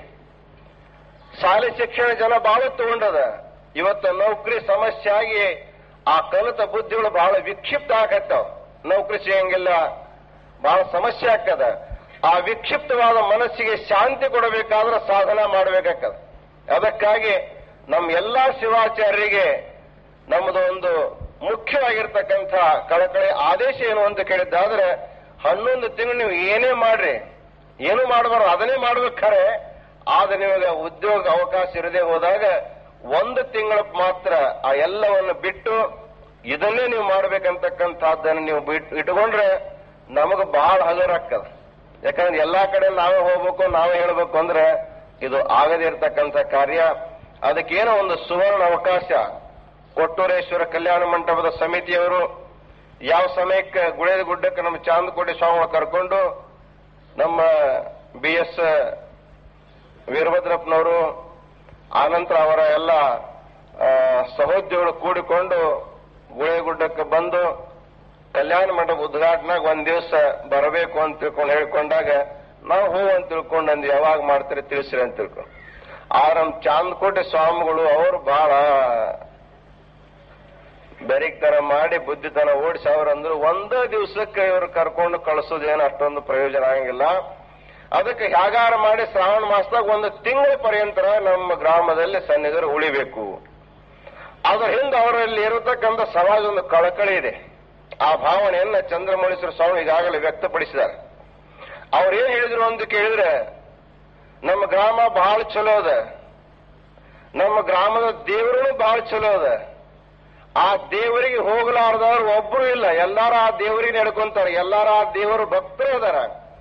ಶಾಲೆ ಶಿಕ್ಷಣ ಜನ ಬಹಳ ತಗೊಂಡದ. ಇವತ್ತು ನೌಕರಿ ಸಮಸ್ಯೆ ಆಗಿ ಆ ಕಲಿತ ಬುದ್ಧಿಗಳು ಬಹಳ ವಿಕ್ಷಿಪ್ತ ಆಗತ್ತಾವ. ನೌಕರಿ ಸಿಗಂಗಿಲ್ಲ, ಬಹಳ ಸಮಸ್ಯೆ ಆಗ್ತದ. ಆ ವಿಕ್ಷಿಪ್ತವಾದ ಮನಸ್ಸಿಗೆ ಶಾಂತಿ ಕೊಡಬೇಕಾದ್ರೆ ಸಾಧನ ಮಾಡಬೇಕಾಗ್ತದೆ. ಅದಕ್ಕಾಗಿ ನಮ್ಮ ಎಲ್ಲಾ ಶಿವಾಚಾರ್ಯರಿಗೆ ನಮ್ಮದು ಒಂದು ಮುಖ್ಯವಾಗಿರ್ತಕ್ಕಂಥ ಕಳಕಳಿ ಆದೇಶ ಏನು ಅಂತ ಕೇಳಿದ್ದಾದ್ರೆ, ಹನ್ನೊಂದು ತಿಂಗಳು ನೀವು ಏನೇ ಮಾಡ್ರಿ, ಏನು ಮಾಡಬಾರ್ದು ಅದನ್ನೇ ಮಾಡ್ಬೇಕಾರೆ, ಆದ್ರೆ ನಿಮಗೆ ಉದ್ಯೋಗ ಅವಕಾಶ ಇರದೆ ಹೋದಾಗ ಒಂದು ತಿಂಗಳ ಮಾತ್ರ ಆ ಎಲ್ಲವನ್ನು ಬಿಟ್ಟು ಇದನ್ನೇ ನೀವು ಮಾಡ್ಬೇಕಂತಕ್ಕಂಥದ್ದನ್ನು ನೀವು ಬಿಟ್ಟು ಇಟ್ಕೊಂಡ್ರೆ ನಮಗೆ ಬಹಳ ಹಗುರಾಗ್ತದೆ. ಯಾಕಂದ್ರೆ ಎಲ್ಲಾ ಕಡೆ ನಾವೇ ಹೋಗ್ಬೇಕು, ನಾವೇ ಹೇಳ್ಬೇಕು ಅಂದ್ರೆ ಇದು ಆಗದೇ ಇರತಕ್ಕಂಥ ಕಾರ್ಯ. ಅದಕ್ಕೇನೋ ಒಂದು ಸುವರ್ಣ ಅವಕಾಶ ಕೊಟ್ಟೂರೇಶ್ವರ ಕಲ್ಯಾಣ ಮಂಟಪದ ಸಮಿತಿಯವರು ಯಾವ ಸಮಯಕ್ಕೆ ಗುಳೇದ ಗುಡ್ಡಕ್ಕೆ ನಮ್ಮ ಚಾಂದಕೋಟೆ ಸ್ವಾಮಿಗಳು ಕರ್ಕೊಂಡು ನಮ್ಮ ಬಿ ಎಸ್ ವೀರಭದ್ರಪ್ಪನವರು ಆನಂತರ ಅವರ ಎಲ್ಲ ಸಹೋದ್ಯೋಗಿಗಳು ಕೂಡಿಕೊಂಡು ಗುಳೇಗುಡ್ಡಕ್ಕೆ ಬಂದು ಕಲ್ಯಾಣ ಮಂಟಪ ಉದ್ಘಾಟನೆಗೆ ಒಂದ್ ದಿವಸ ಬರಬೇಕು ಅಂತ ತಿಳ್ಕೊಂಡು ಹೇಳ್ಕೊಂಡಾಗ ನಾವು ಹೂ ಅಂತ ತಿಳ್ಕೊಂಡು ಅಂದ್ ಯಾವಾಗ ಮಾಡ್ತೀರಿ ತಿಳಿಸ್ರಿ ಅಂತ ತಿಳ್ಕೊಂಡು. ಆ ನಮ್ಮ ಚಾಂದಕೋಟೆ ಸ್ವಾಮಿಗಳು ಅವರು ಬಹಳ ಬೆರಿಗ್ತನ ಮಾಡಿ ಬುದ್ಧಿತನ ಓಡಿಸಿ ಅವ್ರಂದ್ರು ಒಂದೇ ದಿವಸಕ್ಕೆ ಇವರು ಕರ್ಕೊಂಡು ಕಳಿಸೋದೇನು ಅಷ್ಟೊಂದು ಪ್ರಯೋಜನ ಆಗಂಗಿಲ್ಲ. ಅದಕ್ಕೆ ಹೇಗಾರ ಮಾಡಿ ಶ್ರಾವಣ ಮಾಸದಾಗ ಒಂದು ತಿಂಗಳ ಪರ್ಯಂತರ ನಮ್ಮ ಗ್ರಾಮದಲ್ಲಿ ಸನ್ನಿಧರು ಉಳಿಬೇಕು. ಅದ್ರ ಹಿಂದೆ ಅವರಲ್ಲಿ ಇರತಕ್ಕಂಥ ಸಮಾಜ ಒಂದು ಕಳಕಳಿ ಇದೆ. ಆ ಭಾವನೆಯನ್ನ ಚಂದ್ರಮೌಳೀಶ್ವರ ಸ್ವಾಮಿ ಈಗಾಗಲೇ ವ್ಯಕ್ತಪಡಿಸಿದ್ದಾರೆ. ಅವ್ರೇನ್ ಹೇಳಿದ್ರು ಅಂತ ಕೇಳಿದ್ರೆ, ನಮ್ಮ ಗ್ರಾಮ ಬಹಳ ಚಲೋ ಅದ, ನಮ್ಮ ಗ್ರಾಮದ ದೇವರು ಬಹಳ ಚಲೋ ಅದ, ಆ ದೇವರಿಗೆ ಹೋಗಲಾರ್ದವ್ರು ಒಬ್ರು ಇಲ್ಲ, ಎಲ್ಲಾರ ಆ ದೇವರಿಗೆ ನಡ್ಕೊಂತಾರೆ, ಎಲ್ಲಾರ ಆ ದೇವರು ಭಕ್ತರೇ ಅದಾರ.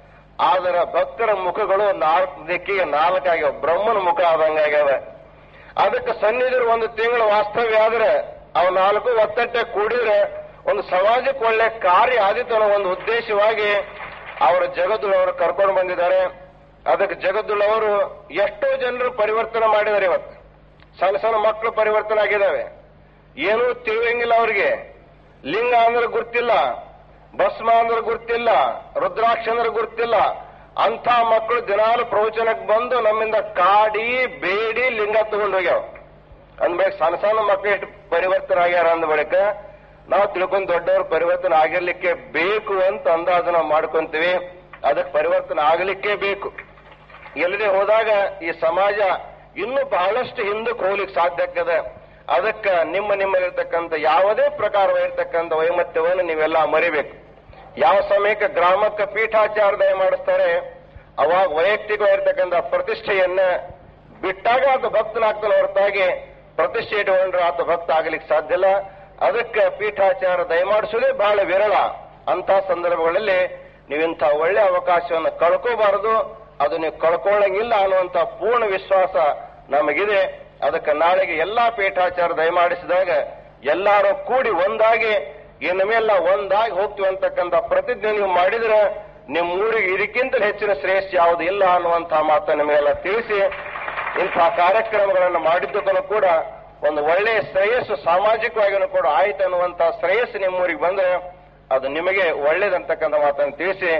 ಆದರ ಭಕ್ತರ ಮುಖಗಳು ನಾಲ್ಕು ದಿಕ್ಕಿಗೆ ನಾಲ್ಕಾಗ್ಯಾವ, ಬ್ರಹ್ಮನ ಮುಖ ಆದಂಗಾಗ್ಯಾವ. ಅದಕ್ಕೆ ಸನ್ನಿಧಿರು ಒಂದು ತಿಂಗಳು ವಾಸ್ತವ್ಯ ಆದ್ರೆ ಅವು ನಾಲ್ಕು ಒತ್ತಟ್ಟೆ ಕೂಡಿದ್ರೆ ಒಂದು ಸಮಾಜಕ್ಕೆ ಒಳ್ಳೆ ಕಾರ್ಯ ಆದಿತ್ತು ಅನ್ನೋ ಒಂದು ಉದ್ದೇಶವಾಗಿ ಅವರ ಜಗದ್ದುಳವರು ಕರ್ಕೊಂಡು ಬಂದಿದ್ದಾರೆ. ಅದಕ್ಕೆ ಜಗದ್ದುಳವರು ಎಷ್ಟೋ ಜನರು ಪರಿವರ್ತನೆ ಮಾಡಿದ್ದಾರೆ. ಇವತ್ತು ಸಣ್ಣ ಸಣ್ಣ ಮಕ್ಕಳು ಪರಿವರ್ತನೆ ಆಗಿದ್ದಾವೆ. ಏನೂ ತಿಳಿಯಂಗಿಲ್ಲ ಅವ್ರಿಗೆ. ಲಿಂಗ ಅಂದ್ರೆ ಗುರ್ತಿಲ್ಲ, ಭಸ್ಮ ಅಂದ್ರೆ ಗುರ್ತಿಲ್ಲ, ರುದ್ರಾಕ್ಷ ಅಂದ್ರೆ ಗುರ್ತಿಲ್ಲ. ಅಂಥ ಮಕ್ಕಳು ದಿನಾಲು ಪ್ರವಚನಕ್ಕೆ ಬಂದು ನಮ್ಮಿಂದ ಕಾಡಿ ಬೇಡಿ ಲಿಂಗ ತಗೊಂಡು ಹೋಗ್ಯಾವ. ಅಂದ್ಬೇಕು ಸಣ್ಣ ಸಣ್ಣ ಮಕ್ಕಳು ಎಷ್ಟು ಪರಿವರ್ತನೆ ಆಗ್ಯಾರ ಅಂದ ಬಳಿಕ ನಾವು ತಿಳ್ಕೊಂಡು ದೊಡ್ಡವರು ಪರಿವರ್ತನೆ ಆಗಿರ್ಲಿಕ್ಕೆ ಬೇಕು ಅಂತ ಅಂದಾಜು ನಾವು ಮಾಡ್ಕೊಂತೀವಿ. ಅದಕ್ಕೆ ಪರಿವರ್ತನೆ ಆಗಲಿಕ್ಕೆ ಬೇಕು. ಎಲ್ಲದೆ ಹೋದಾಗ ಈ ಸಮಾಜ ಇನ್ನೂ ಬಹಳಷ್ಟು ಹಿಂದಕ್ಕೆ ಹೋಗ್ಲಿಕ್ಕೆ ಸಾಧ್ಯ ಆಗ್ತದೆ. ಅದಕ್ಕೆ ನಿಮ್ಮ ನಿಮ್ಮಲ್ಲಿರ್ತಕ್ಕಂಥ ಯಾವುದೇ ಪ್ರಕಾರವಾಗಿರ್ತಕ್ಕಂಥ ವೈಮತ್ಯವನ್ನು ನೀವೆಲ್ಲ ಮರಿಬೇಕು. ಯಾವ ಸಮಯಕ್ಕೆ ಗ್ರಾಮಕ್ಕೆ ಪೀಠಾಚಾರ ದಯ ಮಾಡಿಸ್ತಾರೆ ಅವಾಗ ವೈಯಕ್ತಿಕವಾಗಿರ್ತಕ್ಕಂಥ ಪ್ರತಿಷ್ಠೆಯನ್ನ ಬಿಟ್ಟಾಗ ಆತ ಭಕ್ತನಾಗ್ತಾನೆ ಹೊರತಾಗಿ ಪ್ರತಿಷ್ಠೆ ಇಟ್ಟುಕೊಂಡ್ರೆ ಆತ ಭಕ್ತ ಆಗ್ಲಿಕ್ಕೆ ಸಾಧ್ಯ ಇಲ್ಲ. ಅದಕ್ಕೆ ಪೀಠಾಚಾರ ದಯಮಾಡಿಸೋದೇ ಬಹಳ ವಿರಳ. ಅಂತ ಸಂದರ್ಭಗಳಲ್ಲಿ ನೀವಿಂಥ ಒಳ್ಳೆ ಅವಕಾಶವನ್ನು ಕಳ್ಕೋಬಾರದು. ಅದು ನೀವು ಕಳ್ಕೊಳ್ಳಂಗಿಲ್ಲ ಅನ್ನುವಂಥ ಪೂರ್ಣ ವಿಶ್ವಾಸ ನಮಗಿದೆ. ಅದಕ್ಕೆ ನಾಳೆಗೆ ಎಲ್ಲಾ ಪೀಠಾಚಾರ ದಯಮಾಡಿಸಿದಾಗ ಎಲ್ಲಾರು ಕೂಡಿ ಒಂದಾಗಿ ಇನ್ನು ಮೇಲೆಲ್ಲ ಒಂದಾಗಿ ಹೋಗ್ತೀವಿ ಅಂತಕ್ಕಂಥ ಪ್ರತಿಜ್ಞೆ ನೀವು ಮಾಡಿದ್ರೆ ನಿಮ್ಮ ಊರಿಗೆ ಇದಕ್ಕಿಂತಲೂ ಹೆಚ್ಚಿನ ಶ್ರೇಷ್ಠ ಯಾವುದು ಇಲ್ಲ ಅನ್ನುವಂತಹ ಮಾತನ್ನು ನಿಮಗೆಲ್ಲ ತಿಳಿಸಿ ಇಂಥ ಕಾರ್ಯಕ್ರಮಗಳನ್ನು ಮಾಡಿದ್ದಕ್ಕೂ ಕೂಡ ಒಂದು ಒಳ್ಳೆಯ ಶ್ರೇಯಸ್ಸು ಸಾಮಾಜಿಕವಾಗಿಯೂ ಕೂಡ ಆಯ್ತು ಅನ್ನುವಂತಹ ಶ್ರೇಯಸ್ಸು ನಿಮ್ಮೂರಿಗೆ ಬಂದ್ರೆ ಅದು ನಿಮಗೆ ಒಳ್ಳೇದಂತಕ್ಕಂಥ ಮಾತನ್ನು ತಿಳಿಸಿ,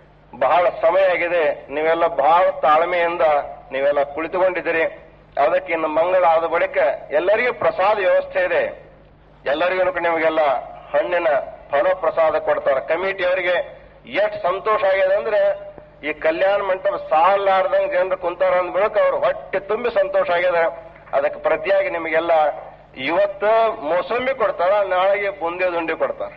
ಬಹಳ ಸಮಯ ಆಗಿದೆ, ನೀವೆಲ್ಲ ಬಹಳ ತಾಳ್ಮೆಯಿಂದ ನೀವೆಲ್ಲ ಕುಳಿತುಕೊಂಡಿದ್ದೀರಿ. ಅದಕ್ಕೆ ಇನ್ನು ಮಂಗಳ ಆದ ಬಳಿಕ ಎಲ್ಲರಿಗೂ ಪ್ರಸಾದ ವ್ಯವಸ್ಥೆ ಇದೆ. ಎಲ್ಲರಿಗೂ ನಿಮಗೆಲ್ಲ ಹಣ್ಣಿನ ಫಲ ಪ್ರಸಾದ ಕೊಡ್ತಾರೆ. ಕಮಿಟಿಯವರಿಗೆ ಎಷ್ಟು ಸಂತೋಷ ಆಗಿದೆ ಅಂದ್ರೆ ಈ ಕಲ್ಯಾಣ ಮಂಟಪ ಸಾಲಾರ್ದಂಗೆ ಜನರು ಕುಂತಾರ ಅಂದ ಬಳಿಕ ಅವ್ರು ಹೊಟ್ಟೆ ತುಂಬಿ ಸಂತೋಷ ಆಗಿದೆ. ಅದಕ್ಕೆ ಪ್ರತಿಯಾಗಿ ನಿಮಗೆಲ್ಲ ಇವತ್ತು ಮೋಸಂಬಿ ಕೊಡ್ತಾರ, ನಾಳೆಗೆ ಬುಂದೆ ದುಂಡಿ ಕೊಡ್ತಾರ.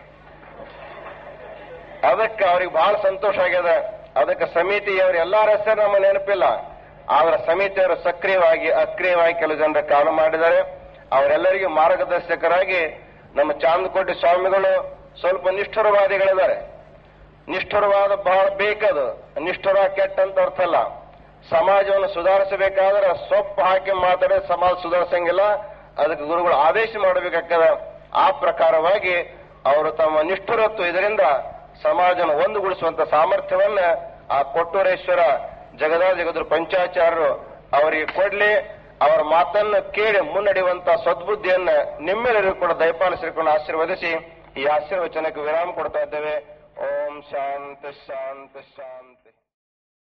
ಅದಕ್ಕೆ ಅವ್ರಿಗೆ ಬಹಳ ಸಂತೋಷ ಆಗಿದೆ. ಅದಕ್ಕೆ ಸಮಿತಿಯವರು ಎಲ್ಲಾರ ಹೆಸರು ನಮ್ಮ ನೆನಪಿಲ್ಲ, ಆದ್ರೆ ಸಮಿತಿಯವರು ಸಕ್ರಿಯವಾಗಿ ಅಕ್ರಿಯವಾಗಿ ಕೆಲವು ಜನರ ಕಾಲ ಮಾಡಿದ್ದಾರೆ. ಅವರೆಲ್ಲರಿಗೂ ಮಾರ್ಗದರ್ಶಕರಾಗಿ ನಮ್ಮ ಚಾಂದಕೋಟೆ ಸ್ವಾಮಿಗಳು ಸ್ವಲ್ಪ ನಿಷ್ಠುರವಾದಿಗಳಿದ್ದಾರೆ. ನಿಷ್ಠುರವಾದ ಬಹಳ ಬೇಕದು. ನಿಷ್ಠುರ ಕೆಟ್ಟ ಅಂತ ಅರ್ಥ ಅಲ್ಲ. ಸಮಾಜವನ್ನು ಸುಧಾರಿಸಬೇಕಾದ್ರೆ ಸೊಪ್ಪು ಹಾಕಿ ಮಾತಾಡಿ ಸಮಾಜ ಸುಧಾರಿಸಂಗಿಲ್ಲ. ಅದಕ್ಕೆ ಗುರುಗಳು ಆದೇಶ ಮಾಡಬೇಕಾಗ್ತದೆ. ಆ ಪ್ರಕಾರವಾಗಿ ಅವರು ತಮ್ಮ ನಿಷ್ಠುರತ್ವ ಇದರಿಂದ ಸಮಾಜವನ್ನು ಒಂದುಗೂಡಿಸುವಂತ ಸಾಮರ್ಥ್ಯವನ್ನ ಆ ಕೊಟ್ಟೂರೇಶ್ವರ ಜಗದಾಜಗದ್ರು ಪಂಚಾಚಾರ್ಯರು ಅವರಿಗೆ ಕೊಡ್ಲಿ. ಅವರ ಮಾತನ್ನು ಕೇಳಿ ಮುನ್ನಡೆಯುವಂತ ಸದ್ಬುದ್ಧಿಯನ್ನ ನಿಮ್ಮೆಲ್ಲರಿಗೂ ಕೂಡ ದಯಪಾಲಿಸಿಕೊಂಡು ಆಶೀರ್ವದಿಸಿ ಈ ಆಶೀರ್ವಚನಕ್ಕೆ ವಿರಾಮ ಕೊಡ್ತಾ ಇದ್ದೇವೆ. ಓಂ ಶಾಂತಿ ಶಾಂತಿ ಶಾಂತಿ.